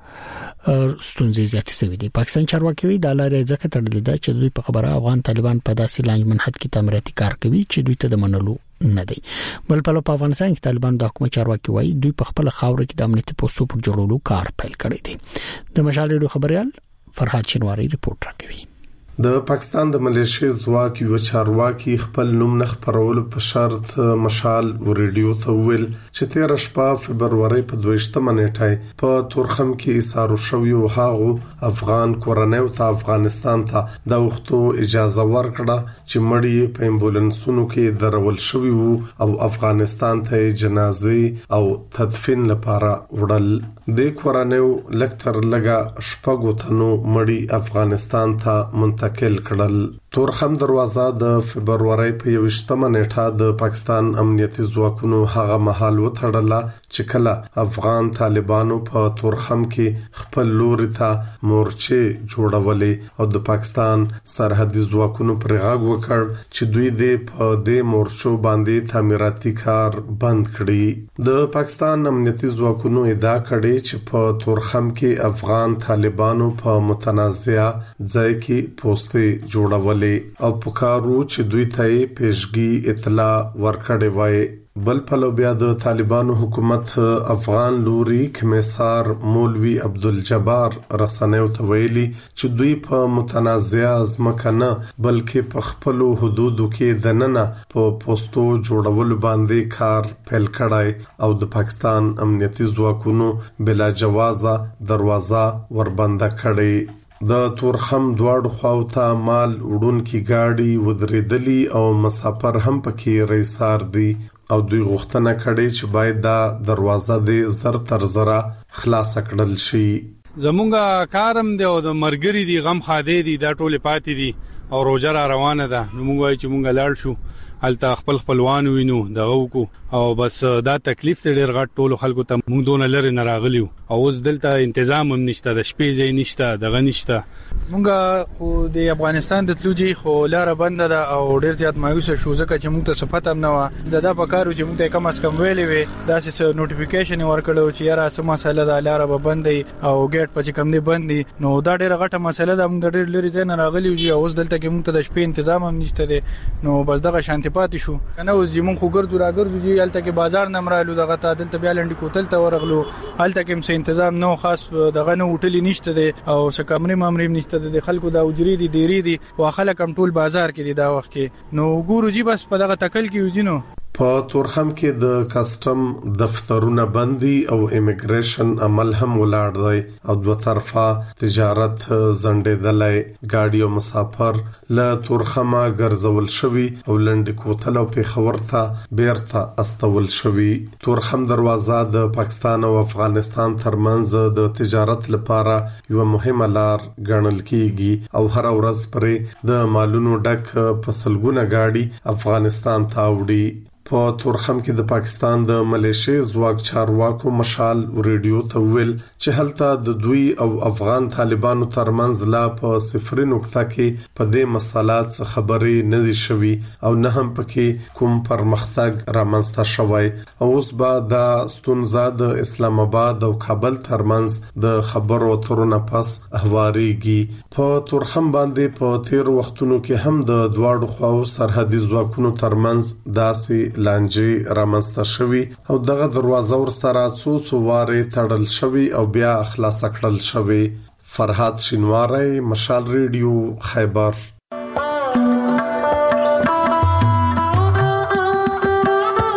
S1: ستونزې زیاتې شوې دي. پاکستان چارواکي وایي د لارې ځکه تړلې ده چې دوی په خبره افغان طالبان په داسې لانج منحد کې تعمیراتي کار کوي چې دوی ته د منلو نه دی. بل په افغانستان کې طالبان د حکومت چارواکي وایي دوی په خپل خاور کې د امنیتي پوسټو پر جوړولو کار پیل کړی دی. د مشال ریډیو خبريال فرحات شینواری رپورټ راکوي.
S21: د پاکستان د ملیشیا ځواک یو چارواکي خپل نوم نه خبرول په شرط مشال ریډیو ته ویل چې 13 شپه فبرवरी په 22 نیټه په تورخم کې ایثار شوی او هغه افغان کورنیو ته افغانستان ته د وختو اجازه ورکړه چې مړی په امبولانسونو کې درول شوی وو او افغانستان ته جنازې او تدفین لپاره وړل. د کورنیو لکتر لګا شپږو تنو مړی افغانستان ته منتقل کړل. تورخم دروازه د فبرवरी په 21 نیټه د پاکستان امنیتي ځواکونو هغه مهال وتړله چې کله افغان طالبانو په تورخم کې خپل لوري ته مورچه جوړولې او د پاکستان سرحدي ځواکونو پر غاګ وکړ چې دوی په دې مورچو باندې تعمیراتي کار بند کړي. د پاکستان امنیتي ځواکونو ادعا کړې چې په تورخم کې افغان طالبانو په متنازعه ځای کې پوسټې جوړولې او پکارو چې دوی ته پیشګي اطلاع ورکړې وای. بل په لوبیا د طالبانو حکومت افغان لوري کمیسار مولوی عبدالجبار رسنیو ته ویلي چې دوی په متنازعه ځمکه نه بلکې په خپل حدودو کې دننه په پوسټو جوړول باندې کار پیل کړای او د پاکستان امنیتي ځواکونو بلا جوازه دروازه وربنده کړې. د تورخم دواړو خواو ته مال وړونکي گاډي ودرېدلي او مسافر هم پکې رئیسار دي او دوی غوښتنه کړې چې باید دا دروازه د زر تر زره خلاص کړل شي.
S22: زمونږه کارم دی او د مرګري دی غم خاده دی دا ټوله پاتې دي او روزه را روانه ده. نو موږ وایو چې موږ لاړ شو الته خپل خپلوان وینو دغه کو او بس دا تکلیف ډېر غټ ټولو خلکو ته موږ دون لري نه راغلیو او اوس دلته تنظیم هم نشته د شپې ځای نشته دغه نشته. موږ خو د افغانستان د تلوجي خو لار بند ده او ډېر زیات مایوس شو ځکه چې موږ ته صفات هم نه و دا په کارو چې موږ ته کم از کم ویلې وي دا څه نوټیفیکیشن ورکړو چې یاره سم مسله ده لار به بندي او ګیټ په کم دی بندي. نو دا ډېر غټه مسله ده موږ ډېر لري ځای نه راغلیو او اوس دلته کې موږ ته د شپې تنظیم هم نشته ده. نو بس دغه شانتي پاتې شو کنه اوس زمون خو ګرځو راګرځو چې الته کې بازار نمرالو دغه ته دلته بیا لنډی کوتل ته ورغلو الته کې څه تنظیم نو خاص دغه نو هوټلې نشته ده او څه کمرې مامرې نشته ده خلکو دا اجري دي ډيري دي واخله کم ټول بازار کې دا وخت کې نو ګورو جی بس په دغه تکل کې وځینو.
S21: په تورخم کې د کسٹم دفترونه بندي او امیګریشن عمل هم ولاړ دی او دوه طرفه تجارت زندېدلای. گاډي او مسافر له تورخمه ګرځول شوی او لنډ کوتل او پیښور ته بیرته استول شوی. تورخم دروازه د پاکستان او افغانستان ترمنځ د تجارت لپاره یو مهمه لار ګڼل کیږي او هر ورځ پرې د مالونو ډک پسلګونه گاډي افغانستان ته وړي. په تورخم کې د پاکستان د ملیشیا ځواک چارواکو مشال ریډیو ته ویل چې هلته د دوی او افغان طالبانو ترمنځ لا په صفر نقطه کې په دې مسالات څخه خبرې نه دي شوي او نه هم پکې کوم پرمختګ رامنځته شوی. اوس به دا ستونزه د اسلام آباد او کابل ترمنځ د خبرو اترو پس احواریږي. په تورخم باندې په تیر وختونو کې هم د دواړو خواو سرحدي ځواکونو ترمنځ داسې لانجې رامنځته شوي او دغه دروازه ورسره څو واره تړل شوي او بیا خلاص کړل شوي. فرحات شینواری مشال ریډیو خیبر.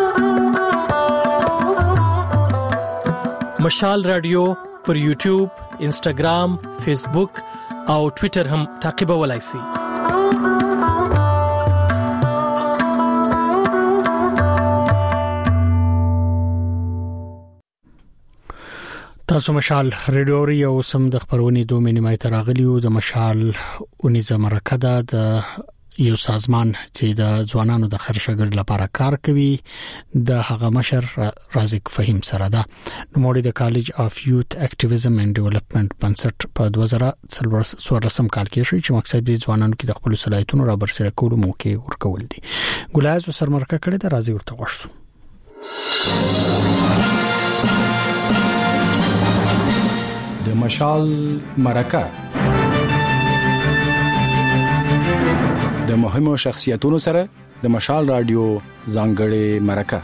S14: مشال رادیو پر یوټیوب،
S2: انسټاګرام، فیسبوک او ټوئیټر هم تعقیبولای شئ.
S1: تاسو مشال ریډیو او سم د خبرونې 2 مینه تراغلیو د مشال اونیزه مرکه د یو سازمان چې د ځوانانو د خرشګړ لپاره کار کوي د هغه مشر رازق فهیم سره ده. نو موږ د کالج اف یوث اکټیویزم اینڈ ډیولپمنٹ بنسټ په 2014 کال کې شوی چې مقصد د ځوانانو کې د خپل صلاحیتونو را برسره کولو موقع ورکول دي. ګلایز سرمرکه کړي د راځي ورته غوښتو.
S3: د مشال مرکه د مهمو شخصیتونو سره د مشال رادیو ځانګړې مرکه.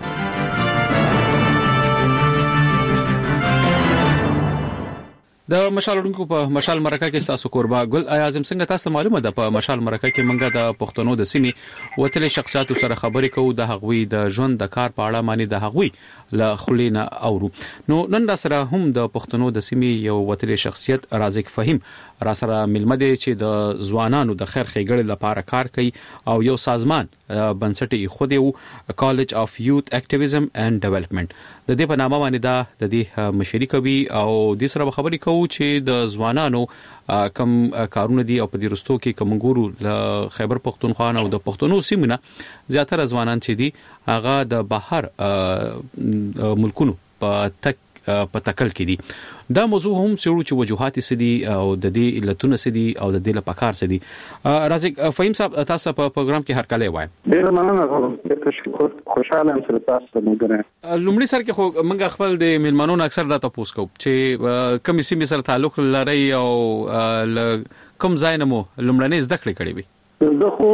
S14: د مشال ورونکو په مشال مرکه کې تاسو قربا ګل اعظم څنګه تاسو معلومه ده په مشال مرکه کې منګه د پښتنو د سیمې وتلې شخصیتو سره خبرې کوو د هغوی د ژوند د کار په اړه معنی د هغوی له خلینا اورو. نو نن را سره هم د پښتنو د سیمې یو وتلې شخصیت رازق فهیم را سره ملمه دي چې د ځوانانو د خیر ښېګړې لپاره کار کوي او یو سازمان بنسټ یې خو دی کالج اف یوث اکټیویزم اینڈ ډیولپمنٹ د دې په نامه باندې د دې مشري کوي او د سره خبرې کوي چې د ځوانانو کم کارونه دي او په دې رستو کې کومګورو ل خیبر پختونخوا او د پښتنو سیمونه زیاتره ځوانان چې دي هغه د بهر ملکونو په تکل کې دي. دا موضوع هم څېړو چې وجوهات سدي او د دې علتونه سدي او د دې لپاره کار سدي. رازق فهیم صاحب تاسو په پروګرام کې هر کله وای.
S23: ډیر مننه تشکر خوشاله یم چې تاسو موږ
S14: لومړی سر کې خو موږ خپل د میلمنو اکثر دا تاسو کو چې کوم سیمه سره تعلق لري او کوم ځای نه مو لومړنۍ زده کړې کړې وي.
S23: زه خو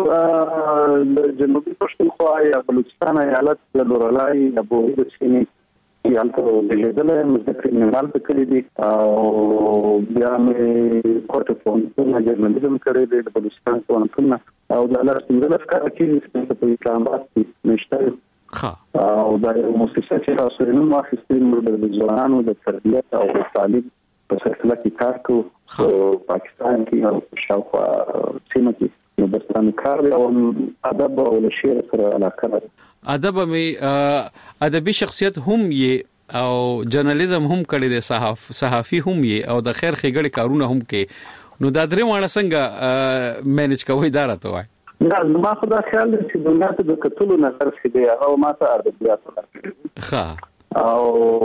S23: جنوبي پښتونخوا یا بلوچستان ایالت د لورلای ابو د سیمې یالته د لیدلې مذکر نړال په کړی دي او بیا مې کوټه فونټون جرنالیزم کړی دی د بلوچستان فونټون او د لار څنګه ښکار کیږي په اسلام آباد کې نشته او دا مؤسسه چې تاسو یې نو ماخستې د ځوانانو د تربیت او تعلیم په سلسله کې کار کوي پاکستان کې او شاوخوا سیمه کې نو برتان کار او ادب او شعر سره علاقه لري.
S14: ادب می ادبي شخصیت هم یې او جرنالیزم هم کړی دی صحافي هم یې او د خیر ښېګړې کارونه هم کې نو دا درې وانه څنګه مینج کوي دا راته وای.
S23: دا ما خدا خیال دی چې دنیا ته د کتلو نظر شي دی او ما ته ادبیات ورکړي
S14: ښه
S23: او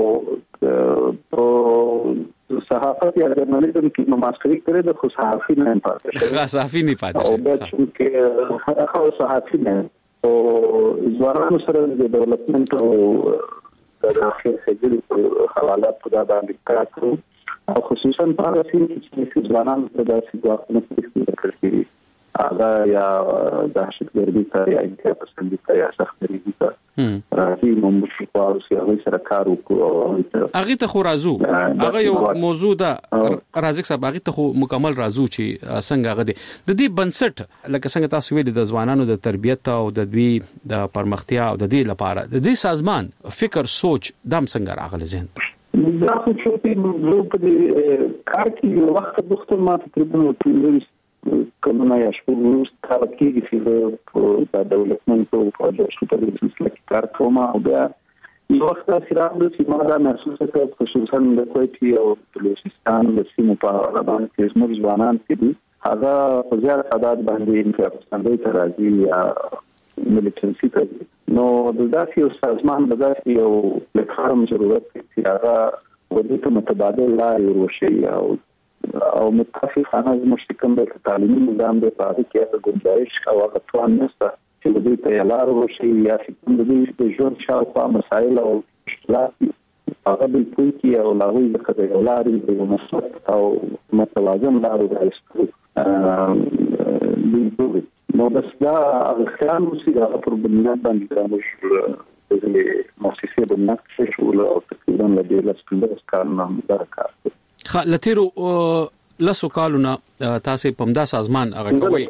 S23: صحافت یا جرنالیزم کې ماسټري کړې د خو صحافي نه پاتې
S14: صحافي نه پاتې
S23: او د چې هغه صحافي نه او ځوانانو سره د ډیولپمنٹ او د اخر خجل حواله په دا باندې کار کوي او خصوصا په هغه سیمه چې ځوانان د داسې ځواکونو په کړی هغه یا دهشتګردي ته یا انتقادي ته یا سختګردي ته راځي نو موږ په هغه سره کار وکړو.
S14: هغه ته خو راځو هغه یو موضوع ده رازق صاحب هغه ته خو مکمل راځو چې څنګه هغه د دې بنسټ لکه څنګه تاسو ویل د ځوانانو د تربیت او د دوی د پرمختیا او د دې لپاره د دې سازمان فکر سوچ دام څنګه راغلی ذهن
S23: دا خو چې په دې کار کې وخت دښته ما تقریبا کله یا شپږ کال کې چې د ډیولپمنٹ او پروژې په سلسله کې کار کوم او بیا یو وخت سره چې ما دا محسوس کړ خصوصا د کوټي او بلوچستان د سیمو په اړه باندې زموږ ځوانان چې دي هغه په زیات تعداد باندې انفراسټراکچر ته راځي یا ملیټنسي ته نو د داسې سازمان د داسې یو پلیټفارم ضرورت دی چې هغه ودې ته متبادل لارې ورشي او متفقانه مشتکم د تعلیمي نظام د پاره کې د ګنجائش او غوښتنه نشته چې د دې ته لار ورشي یا چې د دې د ژوند شاوخوا مسایل او مشکلات هغه د پوهې او لاوي د خدای لارې د مسلک او متوازن لارې راځي نو بس دا خیال وسی دا پر بنیاد باندې موږ د مؤسسې بنیاد شو او تقریبا د دې لسپندرس کارونه درکار
S14: لتیرو لسو کالونه تاسو پمدا سازمان هغه کوي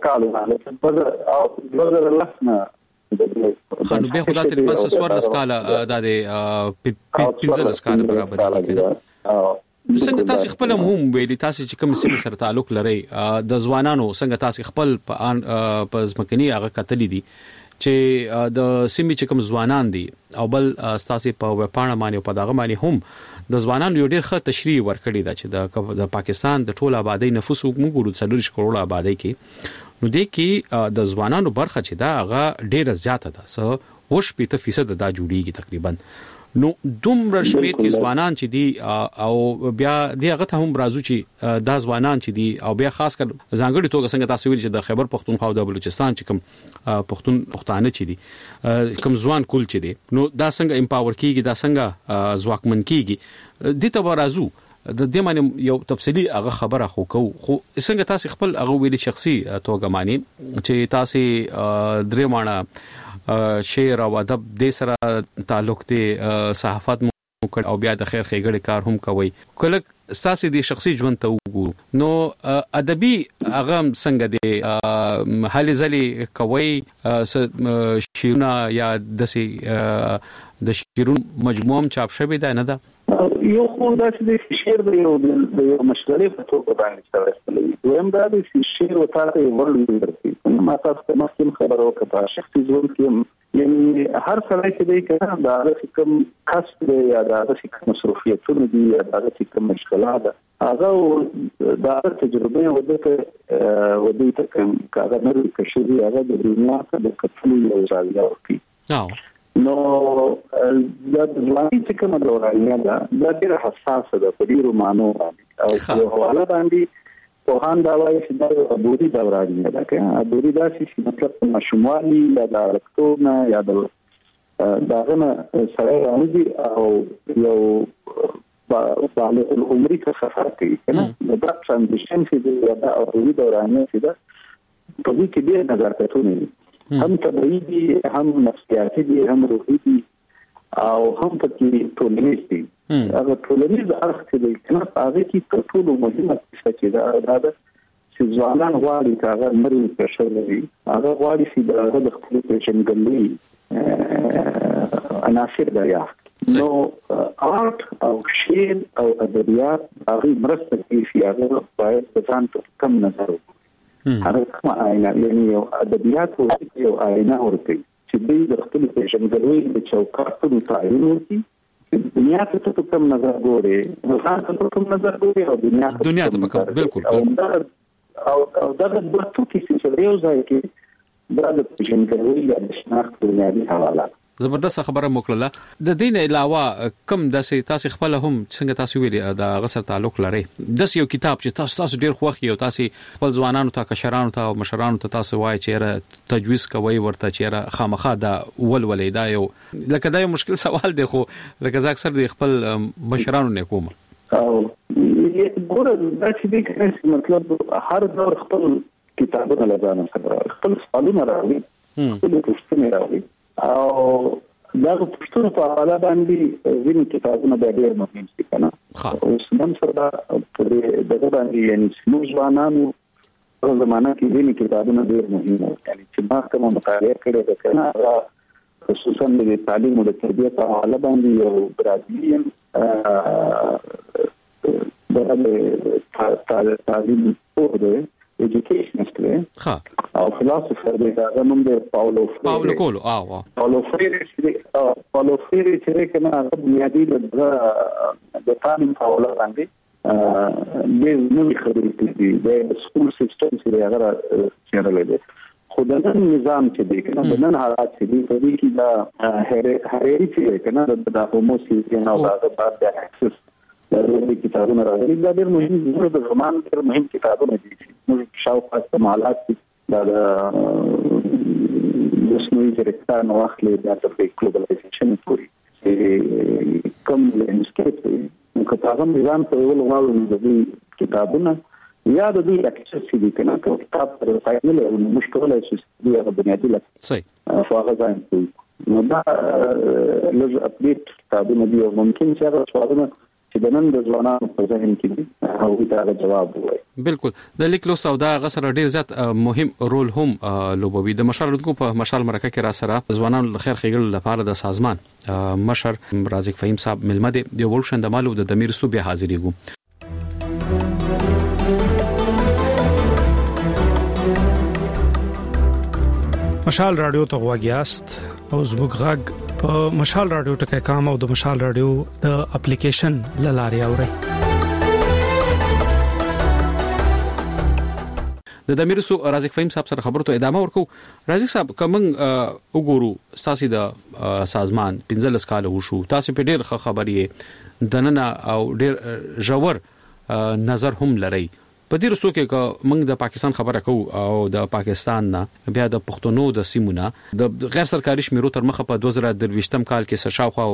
S14: خانو به خدای ته بس سوار لسکاله د 15 لسکاله برابر کړي څنګه تاسو خپل هم ویلي تاسو چې کوم سیمه سره تعلق لري د ځوانانو څنګه تاسو خپل په ځمکني هغه کتلې دي چې د سیمه چې کوم ځوانان دي او بل تاسو په وپاڼه باندې او په دغه باندې هم د ځوانانو یو ډېر ښه تشریح ورکړی دا چې د پاکستان د ټول آبادی نفوس وګورو 40 کروڑ آبادی کې نو د کې د ځوانانو برخه چې دا هغه ډېر زیاته ده سو 80% دا جوړیږي تقریبا نو دومره شمیر کې ځوانان چې دي او بیا دغه ته هم راځو چې دا ځوانان چې دي او بیا خاص کر ځانګړي توګه څنګه تاسو ویل چې د خیبر پختونخوا او د بلوچستان چې کوم پښتانه چې دي کوم ځوان کول چې دي نو دا څنګه امپاور کیږي دا څنګه ځواکمن کیږي د ته راځو د دې باندې یو تفصیلی هغه خبره خو څنګه تاسو خپل هغه ویلي شخصي توګه معنی چې تاسو درې مانه شعر او ادب د سره تعلق دی صحافت مو او بیا د خیر خېګړې کار هم کوي کله تاسو د شخصي ژوند ته وګورو نو ادبي هغه څنګه دی حالي ځلي کوي شیرونه یا د شیرون مجموعه چاپ شوی ده نه ده
S23: یو خو دا چې شعر د یو مشغلې په توګه باندې شوی دویم دا چې شعر او تاسو ورلې درته ما تاسو ته مخکې خبرو کړه شخصي ژوند کې یعنی هر څه چې دی کنه دا کوم کسب دی یا دا کوم مصروفیتونه دي یا دا کوم مشکلات ده هغه دا تجربه ودته کوم کاغذ نه کشي هغه د دنیا د کتلو یو ځای ورکی نو دا د ځوانۍ چې کومه دورانیه ده دا ډېره حساسه ده په ډېرو معنو باندې او په حواله باندې پوهان دا وایي چې دا عبوري دورانیه ده که عبوري داسې چې مطلب په ماشوموالي یا د هلکتوب نه یا د هغه نه سړی راوځي او یو بالغ العمري څخه فرق کوي که نه دا ترانزیشن چې دی یا دا عبوري دورانیه چې ده په دې کې ډېر نظرکتونه دي هم طبيعي دي هم نفسياتي دي هم روحي دي او هم پکې ټولنیز دي هغه ټولنیز اړخ چې دی کنه هغه کې تر ټولو مهمه څه چې دا چې ځوانان غواړي هغه مري پرشر لري هغه غواړي چې هغه د خپل پیژندګلوي عناصر دریا نو آرت او شعر او ادبیات هغه مرسته کوي چې هغه باید ځان ته کم نظر هغه کومه آینه یعنی یو ادبیات او یو آینه ورته چې دوی د خپل پیژندګلوي د چوکاټونو تعین وکړي دنیا ته کوم نظر ګوري ځان ته کوم نظر ګوري او دنیا ته کوم بالکل او دا د توکي چې یو ځای کې د پیژندګلوي د شناخت بنیادی حواله
S14: زبردست خبره موکړه د دین علاوه کم د تاسو خپل هم څنګه تاسو ویلي د غسر تعلق لري د یو کتاب چې تاسو ډیر خوښ یو تاسو خپل ځوانانو ته کشرانو ته او مشرانو ته تاسو وایي چې تجویز کوي ورته چې خامخا دا ولولې دا یو لکه دا یو مشکل سوال دی خو لکه زه اکثر د خپل مشرانو نه کوم
S23: او ګوره دا چې مطلب هر دور خپل کتابونه لږه سره خپل سوالونه راوړي خپل پوښتنې راوړي او دا پښتون په حواله باندې ځینې کتابونه ډېر مهم دي کنه اوس نن سره په دغه باندې یعنی موږ ځوانانو په زمانه کې ځینې کتابونه ډېر مهم دي یعنی چې ما کومه مطالعه کړې ده کنه خصوصا د تعلیم او د تربیت په حواله باندې یو برازیلین د تعلیم او د educationist او philosopher دی هغه نوم دی پاولو کولو پاولو فریری چې کنه هغه بنیادی د تعلیم په حواله باندې د نوې خبرې دي د سکول سیستم چې هغه چیرې دی خو د نظام چې دی کنه د نن حالات چې دی په دې کې دا هرېری چې کنه د هوموسیس نه او د بعد د اکسس د کتابونو راغلي دا ډېر مهم د زمان ډېر مهم کتابونه دي موږ شاوخوا استعمالات دا د مصنوعي ځیرکتیا نو اخلي د ګلوبلایزیشن پورې کوم لینډسکیپ دی کتابونه نظام په یو لوړ د کتابونه یا د دې اکسس دي کنه کتاب پر فایل له مشکله چې دی هغه بنیادی لکه صحیح فواغه ځان نو دا لږ اپډیټ کتابونه دي او ممکن چې هغه سوالونه چې د نن د ځوانانو په ذهن کې دي هغه ته جواب وایي.
S14: بالکل د لیکلو سودا غسر ډیر زیات مهم رول هم لوبوي. د مشال رودکو په مشال مرکه کې را سره ځوانانو د خیر خیګل لپاره د سازمان مشر رازق فهیم صاحب ملمده د ولشن د مالو د دمیر صوبې حاضرېګو.
S1: مشال رادیو ته غواګیاست او زموږ غږ په مشال رادیو ټکي کام او د مشال رادیو د اپلیکیشن لاري اوري.
S14: د دمیرسو رازق فهیم صاحب سره خبرو ته ادامه ورکو. رازق صاحب کوم وګورو تاسو د سازمان 15 کال وشو، تاسو په ډیر خبرې دننه او ډیر ژور نظر هم لري. په دې رسو کې موږ د پاکستان خبره کوو او د پاکستان نه بیا د پښتونو د سیمونه د غیر سرکاري شمیرو تر مخه په 2023م کال کې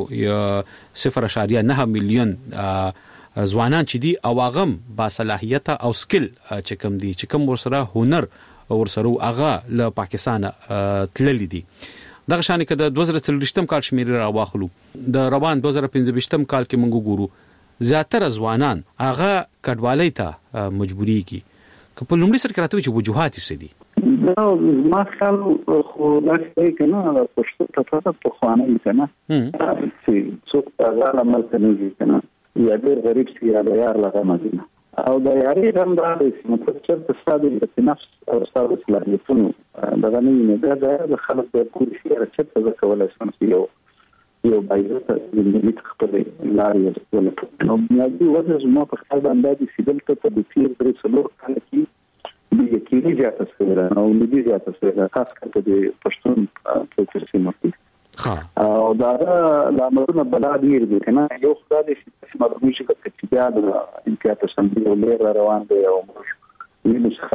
S14: شاوخوا 0.9 میلیون ځوانان چې دي او هغه با صلاحیت او سکل چې کوم دي چې کوم ورسره هنر ورسره هغه له پاکستان تللی دي. دغه شان کې د 2023م کال شمیرې را واخلو، د روان 2025م کال کې موږ ګورو زیاتره ځوانان هغه کډوالۍ ته مجبوري کی. که په لومړي سر کې راته چې وجوهات یې دي
S23: دا ما خیال خو لکه کنه پښتو ته په خوانه کنه چې څوک هغه عمل کوي کنه یا ډېر غریب سي یا د یار لغه مدینه او د یاري هم دا چې مطلب چې ستاسو د نفس او ستاسو صلاحیتونو دا نه د خلک په کور شي چې څه کولای شي یو بایزه د ملي خپل لارې ولته نو بنیادی وجه زما په خپل باندې سیدل ته د تیر درې څلور کال کې د یقیني زیاته سره او د دې زیاته سره خاص کر د پښتون په ترسیم کې او دا لاملونه بلاد یې دي کنه یو خدای چې مدرمو چې په بیا د امتیاز سمبل ولر روان دی او موږ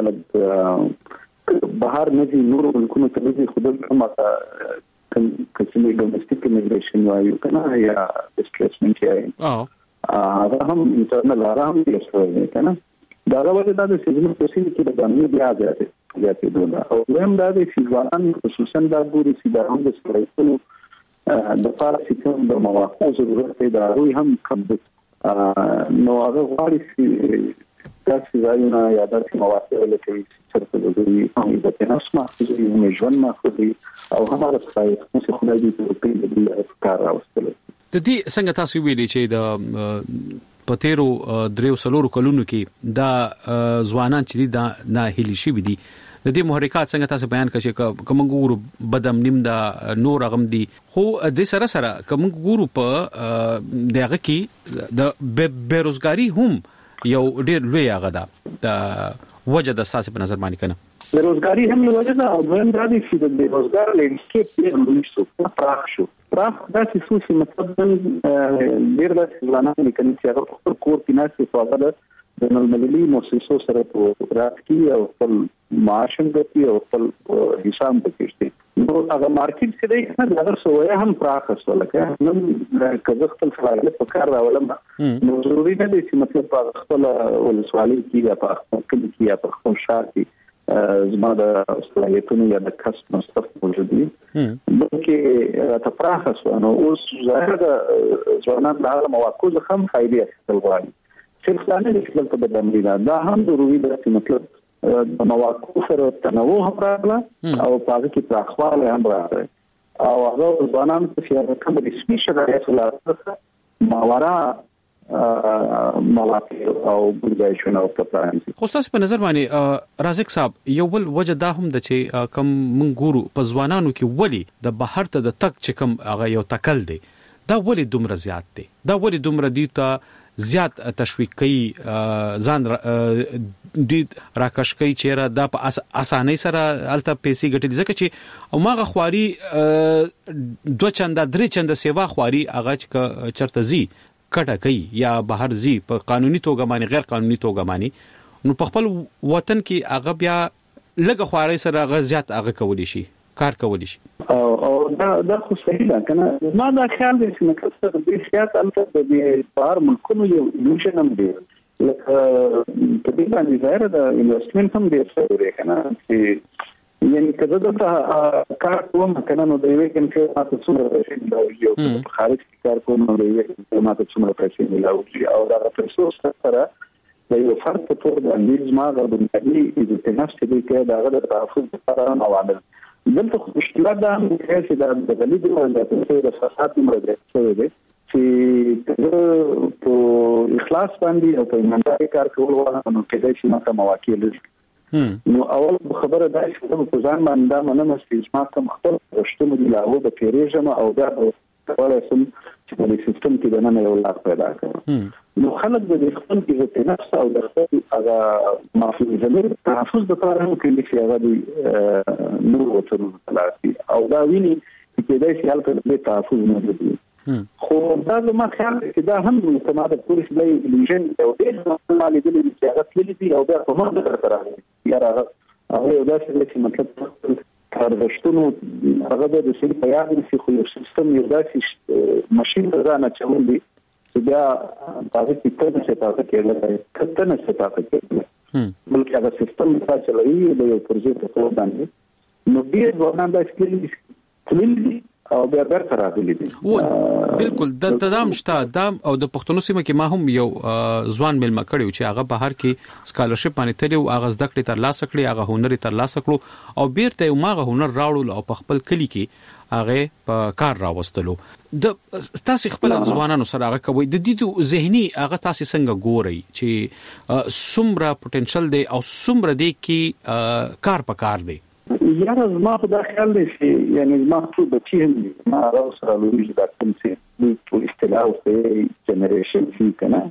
S23: خلک بهر نه دي نور ملکونو ته دي خدای هم کله ډومېسټیک ایمیګریشن وایو کنه یا ډیسپلیسمنت یا هغه هم انټرنل راهم دي څه کنه دا راوړل د سیزن په سیمه کې د باندې بیا زیاتې دوه او هم دا د سیزوان خصوصا د ګوري سیدارون د سپریټونو د پارسي کوم د مواقع ضرورت دی دا هم کم نو هغه غواړي تاسو ځایونه یا د مواقع ولکې چرته د دې د تناس ماخذي مجون ماخذي او هماره ځای چې خدای دې په دې کار راوستل.
S14: د دې څنګه تاسو ویلي چې د پتیرو دریو سلورو کلونو کې دا ځوانان چې دا نه هلي شي دي د دې محرکات څنګه تاسو بیان کړئ چې کوم ګورو بدم نیم دا نور غم دي خو د سره سره کوم ګورو په دغه کې د بیروزګاری هم یو ډیر لوی هغه ده د وجه د ساسي په نظر باندې کنه
S23: بیروزګاری هم له وجه ده او هم دا چې د بیروزګار لینډسکیپ یې نوښتو پراخ شو دا چې څه مطلب ډیر د ځوانانو لیکنې چې هغه په کور کې ناسي فاده د نړیوالي مؤسسو سره په راتکی او خپل معاشم کوي او خپل حساب کوي نو هغه مارکیټ چې دی هغه سویا هم پراخ شو لکه نن کله خپل فعالیت په کار راولم نو ضروري نه دي چې مطلب په خپل ولسوالۍ کې یا په خپل کلی کې یا په خپل شهر کې زما د صلاحیتونو یا د کسب مصرف موجود دي بلکې ته پراخ شو نو اوس ظاهر د ځوانان د هغه مواقع هم فائدې اخیستل غواړي چې څنګه د خپل په بدلون دا هم ضروري ده چې مطلب د مواقع سره تنوع هم راغله او په هغه کې پراخواله هم راغله او هغه ځوانان چې کوم د سپیشل راځي ماورا مواقع او بلګایشن او پلانځي.
S14: خو تاسو په نظر باندې رازق صاحب یو بل وجه دا هم د چې کم من ګورو په ځوانانو کې ولی د بهر ته د تک چې کم هغه یو تکل دی دا ولی دومره زیات دی دا ولی دومره دی ته زیات تشویق کوي ځان دوی راکش کوي چې دا په اسانۍ سره الته پیسې ګټي ځکه چې او ماغه خواري دوه چنده درې چنده سیوا خواري هغه چرته زی کټه کوي یا بهر زی په قانوني توګه باندې غیر قانوني توګه باندې نو په خپل وطن کې هغه بیا لږه خواري سره هغه زیات هغه کولی شي کار کولی شي
S23: او دا خو صحیح ده کنه ما دا خیال دی چې نکسر دې سیاست البته د بهر ملکونو یو لوشن هم دی لکه په دې باندې ظاهر د انویسټمنت هم ډیر څه دی کنه چې یعنی کله دا کار کوم کنه نو د یوې کې ماته څومره پیسې ملاوي او خارج کې کار کوم نو د یوې کې ماته څومره پیسې ملاوي او دا پیسو سره د یو فرد په توګه د انګلیز ما غوډنی د نفس دې کې دا غوډه تحفظ لپاره عوامل دلته مشکلات دا چې د غلي د پیسې د فساد مرده شوی چې په اخلاص باندې او په ایمانداري کار کول وانه نو کېدای شي ماته مواقع لري نو اول خبره دا چې په ځان باندې دا منم چې ما کوم خپل رښتونه دی لاو د پیریژم او دا ټول سم چې په سیستم کې د نن یو لار پیدا کړو نو خلک د خپل کې نفس او د خپل هغه معافي زمير تحفظ د لپاره هم کې چې هغه دی نور وته تلاسي او دا ویني چې دای شي هلته د تحفظ نه دی خو دا ما خیال چې دا هم د سماده پولیس لای لژن او د مالي د اجازه لري او دا په موږ سره راځي یا هغه یو داسې چې مطلب کارشتونو هغه د سړي په یاد کې خو یو سیستم یو داسې ماشين راځنه چول دي چې دا هغه کې څه تاسو کېږي کته نه څه تاسو کېږي بلکې هغه سیستم چې چلوي د یو پروژې په توګه باندې نو ډیر ورنه د سکیل او بیا برته راغلي دي
S14: بالکل د تدام شته دام او د پښتون سیمه کې ما هم یو ځوان ملما کړیو چې هغه بهر کې سکالرشپ باندې تللی او هغه زده کړې تر لاسه کړې هغه هنر تر لاسه کړو او بیرته یو ماغه هنر راوړل او په خپل کلی کې هغه په کار راوستلو د تاسو خپل ځوانانو سره هغه کوي د دې ذهني هغه تاسو څنګه ګوري چې سمره پټنشل دی او سمره دی کې کار پکار دی
S23: یاره زما په دا خیال دی چې یعنی زما ټول بچي هم ما راو سره لوي چې دا کوم څه په اصطلاح او جنریشن فی کنه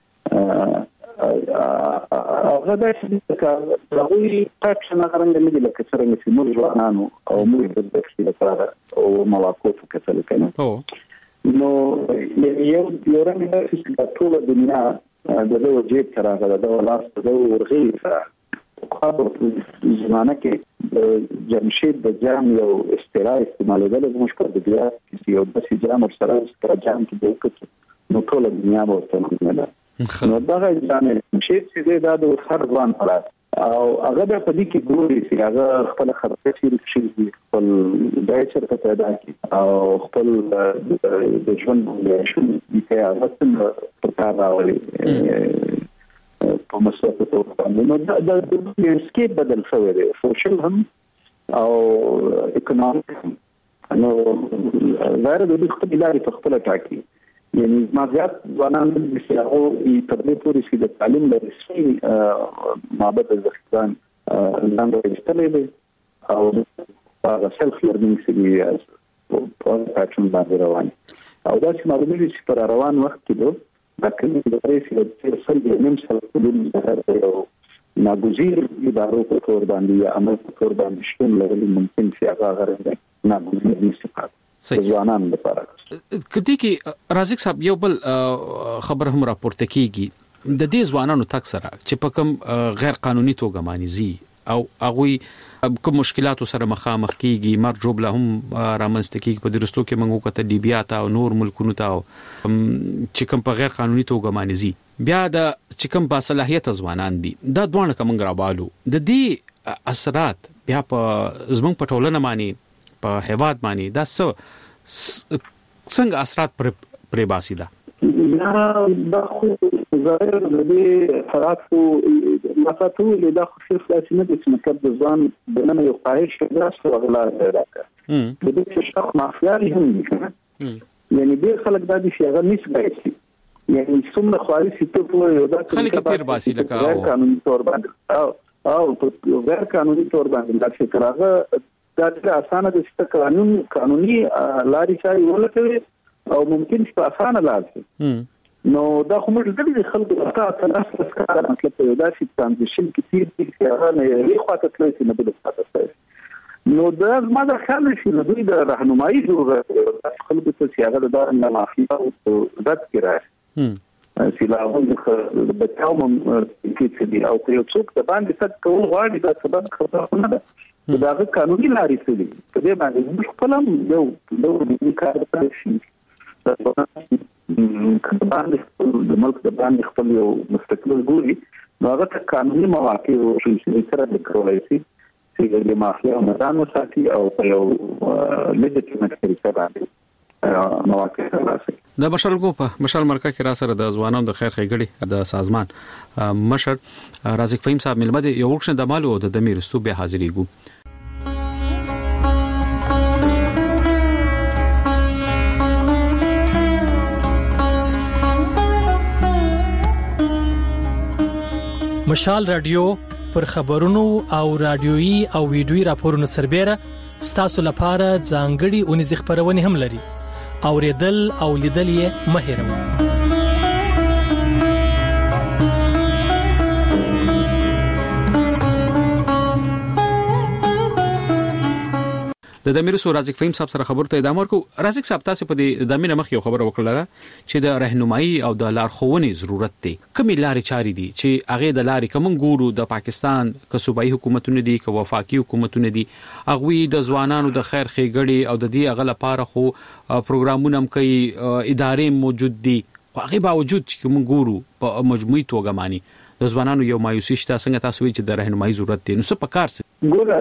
S23: هغه د هغوی پاتې نه غرنګ نه دي لکه څنګه چې موږ ځوانانو او موږ د دې لپاره او مواقف کتل کنه نو یو رنګ چې ټول دنیا د دوه جیب تر هغه د لاس د ورغی خو زمانه کې جمشید د جام یو استراحت استعمالول مشکل دی چې یو د جام سره سره جام کې د وخت نو ټول دنیا ورته نه نو دا ځان جمشید چې دا د هر ځوان پلاس او هغه په دې کې ګوري چې هغه خپل خرڅې شي خپل دایچر ته پیدا کی او خپل د ژوند د شون کې هغه څنګه په کار راوړي په مسله توګه نو دا د سکیپ بدل شوی دی سوشل هم او اکونومیک نو غیر د دې خپل لارې په خپل ټاکي یعنی ما زیات ځوانان چې هغه په دې پورې چې د تعلیم د رسمي معبد ځخان لاندې استلې دي او هغه سلف لرنینګ چې په پاتون باندې روان او دا چې معلومه چې پر روان وخت کې دا کومه د ریسي د سلبي نیم سره د یو ناګزیر ادارو په تور باندې یا عمل په تور باندې شتون لري ممکن چې هغه غره ناګزیر دي څه ځوانان لپاره
S14: کدی کې رازق صاحب یو بل خبر هم راپورته کیږي د دې ځوانانو تک سره چې په کوم غیر قانوني توګه مانیزي او هغه کوم مشکلاتو سره مخامخ کیږي مرجوب له هم رامنځته کیږي په درستو کې موږ کته لیبیا ته او نور ملکونو ته چې کوم په غیر قانوني توګه مانیزي بیا د چې کوم با صلاحیت ځوانان دي دا دوه کوم غرابالو د دې اثرات بیا په زموږ په ټولنه باندې په هیواد باندې دا څنګه اثرات پر باسي دا
S23: دا خو ظاهر د دې فراتو مفاتو له داخل خلاص نه د سمکب د ځوان د نن یو قایش داس او غلا راکړه د دې شخص مافیاري هم کنه یعنی ډیر خلک د دې شیغه نسبت یعنی څومره خواري چې په یو د
S14: خلک تیر باسي لکه
S23: غیر قانوني تور باندې او په غیر قانوني تور باندې د څه کراغه دا ډېر اسانه د څه قانوني لاري شای ولته او ممکن چې په اسانه لاري نو دا خو موږ د خلکو ته تاسو کار مطلب یو داسې ترانزیشن کې تیر چې هغه نه یې خاطر تللی نه بل څه نو دا ما د خیال چې د دوی د راهنمایي ضرورت دی خلکو ته چې هغه د نه معافي او رد کړي چې لا هم د بچاوم کې چې او یو څوک د باندې څه کول غواړي دا سبب خبره نه ده دا قانوني لارې څه دي په دې باندې موږ خپل هم یو کار کوي د ملک د باندې خپل یو مستقل ګوري نو هغه قانوني مواقع او شي سره د کولای شي چې د مافیا مدان وساتي او په یو لګیټیمټ طریقه باندې مواقع ترلاسه کړي.
S14: د مشال کو په مشال مرکه کې را سره د ځوانانو د خیر ښېګړې د سازمان مشر رازق فهیم صاحب ملمه د یو وخت د مالو د دمیرستو به حاضرېګو.
S2: مشال رادیو پر خبرونو او رادیويي او ویډیويي راپورونو سربېره ستاسو لپاره ځانګړي اونیز خبرونه هم لري. اوریدل او لیدل یې مه هېروئ.
S14: د دمیرسو رازق فهیم صاحب سره خبرته ادامه ورکو. رازق صاحب تاسو په دې دمینه مخ یو خبره وکړه چې د راهنمایي او د لارښوونې ضرورت دی. کومې لارې چارې دي چې هغه د لارې کوم ګورو د پاکستان که صوبایي حکومتونه دي که وفاقي حکومتونه دي هغه د ځوانانو د خیر ښېګړې او د دې هغه لپاره خو پروګرامونه هم کوي ادارې موجود دي خو هغه باوجود چې موږ ګورو په مجموعي توګه مانی د ځوانانو یو مایوسي شته. څنګه تاسو وی چې د راهنمایي ضرورت دی نو څه پکار څه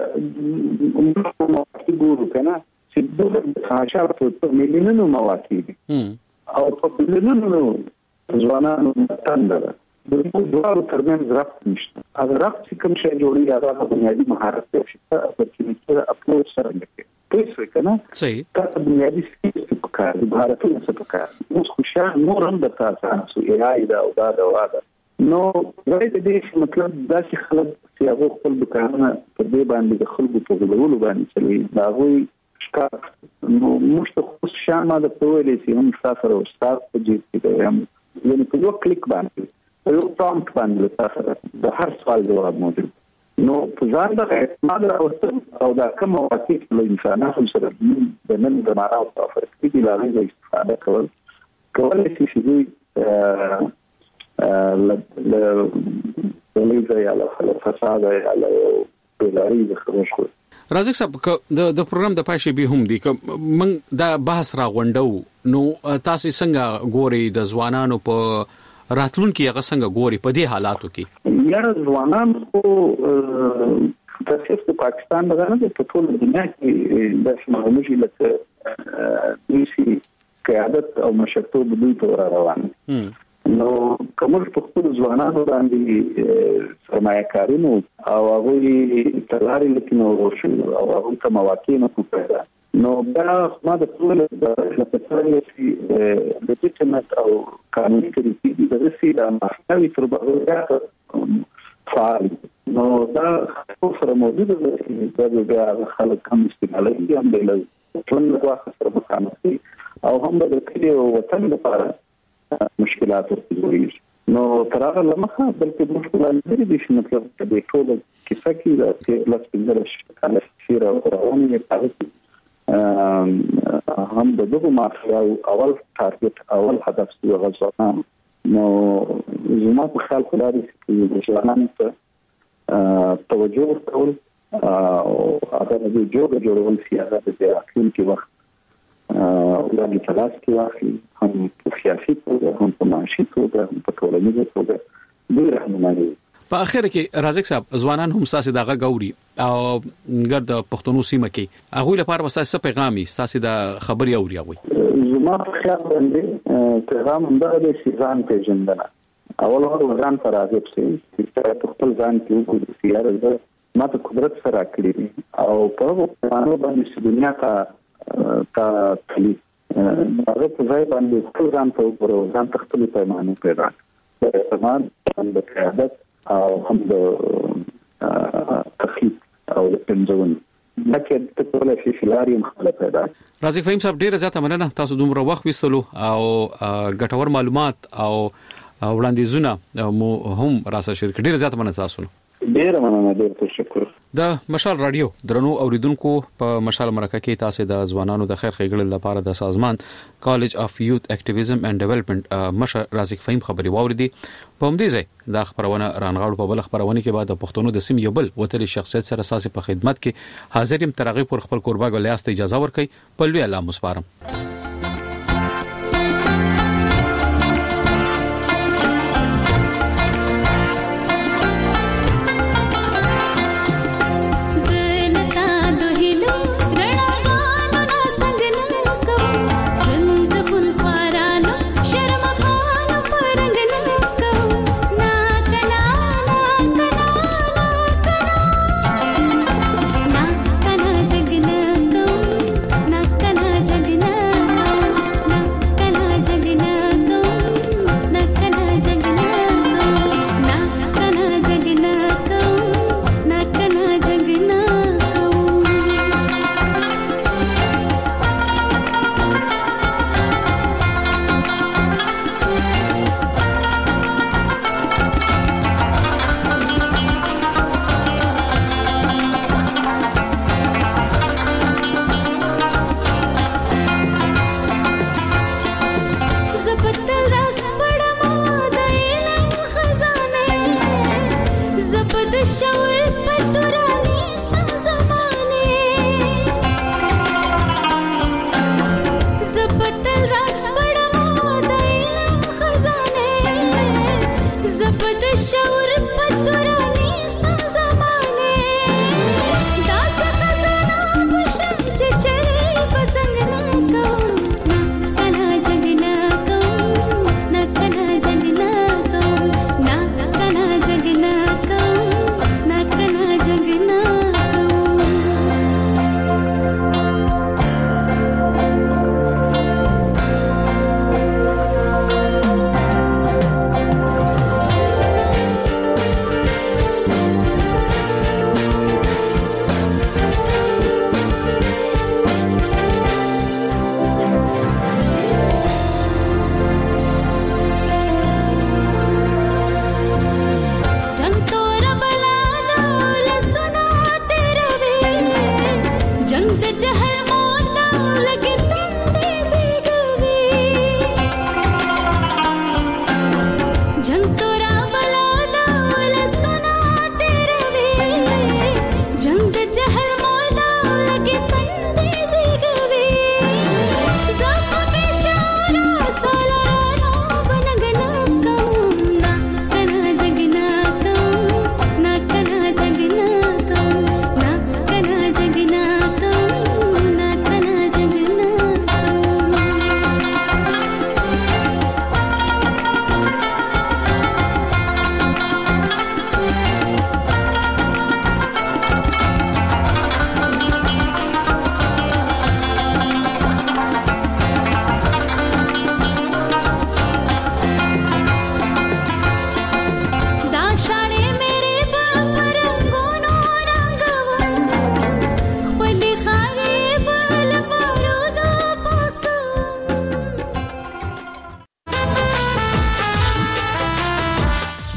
S23: ګورو کنه چې د خاصه په مليونونو مواقع دي او په مليونونو ځوانانو تندره د دوه ترمنځ رابط نشته. هغه رابط چې کوم شی جوړي هغه بنیادی مهارت دی چې په کې اپلوډ سره لکه پېښه کنه صحیح دا بنیادی څه په کار دی مهارتونه څه په کار دي. اوس خوشاله نور هم د تاسو AI دا او دا نو راځي دې مطلب دا چې خلک چې هغه خپل دکانونه په دې باندې د خلکو په غوړولو باندې چلی دا وایي ښکار نو موږ ته خو شامه د پوهلې چې هم سفر او ستاسو په جیب کې هم یعنی په یو کلیک باندې په یو پرومپټ باندې تاسو د هر سوال جواب موجود نو په ځان د اعتماد راوستل او دا کوم واقعي له انسانانو سره د نن د مارا او فرق دي لاره استفاده کول چې
S14: رازق صاحب د پروګرام د پاشي به هم دي که من دا بحث را غونډو نو تاسو څنګه ګوري د ځوانانو په راتلونکو هغه څنګه ګوري په دې حالاتو کې
S23: یاره ځوانان تاسو په پاکستان باندې په ټول دنیا کې د شمالي لکه دیسي قیادت او مشرتوب دوی په روان نو کوم په خپل ځوانانو باندې سرمایه‌کارانو او هغه تلاري لکه او هغه ته مواقع نه پیدا نو دا ما د ټول د لپاره چې د ټیټمت او قانوني طریقې د رسیدا ماستوي تر بغیر فعال نو دا سره موجود دی د خلک کم استعمالي هم د ټول واخ سره مخامخ او هم د کلی وطن لپاره مشکلات ورته نو تر هغه لمخه بلکې مشکلات لري چې مطلب د ټول کیسه کې د لاس پنځه کاله شیر او رواني په هم د دغه مافیا اول ټارګټ اول هدف دی غوښتنه نو زما په خیال خلاري چې ځوانان ته توجه ورکول او هغه د جوړول سیاست د اقلیم کې وخت ولادي تلاش کې واخلي هم په سیاسي توګه هم په معاشي توګه هم په ټولنیزه توګه د راهنمایي
S14: په اخر کې رازق صاحب ځوانان هم ساسي دغه غوري او ګرد پښتونو سیمه کې هغه لپاره وساسه پیغامي ساسي د خبري اوري هغه
S23: زما په خیال باندې پیغام دا دی چې ځان پیژندنه اول ځان پر راځي چې په خپل ځان کې وګورئ چې ما ته قدرت سره کړی او په هغه باندې دنیا ته تا کلی هغه په ځای باندې خپل ځان ته وګورو ځان ته خپل پیمانه پیدا د اعتماد د قیادت او هم د تخلیق او د پنځون لکه د ټول شي فلاري مخاله پیدا.
S14: رازق فهیم صاحب ډیره زیاته مننه تاسو دومره وخت وستلو او ګټور معلومات او وړاندیزونه مو هم راسره شریک ډیره زیاته مننه تاسو.
S23: ډیره مننه ډیر تشکر.
S14: د مشال رادیو درنو اوریدونکو په مشال مرکه کې تاسو د ځوانانو د خیر ښېګړې لپاره د سازمان کالج اف یوث اکټیویزم اینڈ ډیولپمنٹ مشر رازق فهیم خبري واوریدي. په همدې ځای د خبرونه رانغاړو په بل خبرونه کې بعد د پښتونو د سیم یو بل وتلی شخصیت سره اساسي په خدمت کې حاضر يم ترغیب پر خپل قربا غلیاست اجازه ورکړي په لوی الله مسپارم.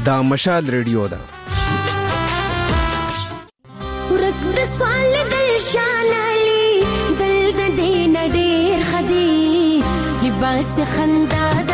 S4: دا مشال ریډیو ده.
S6: ورک سوال د شانالي دل د دې نډیر خدي لباس خندا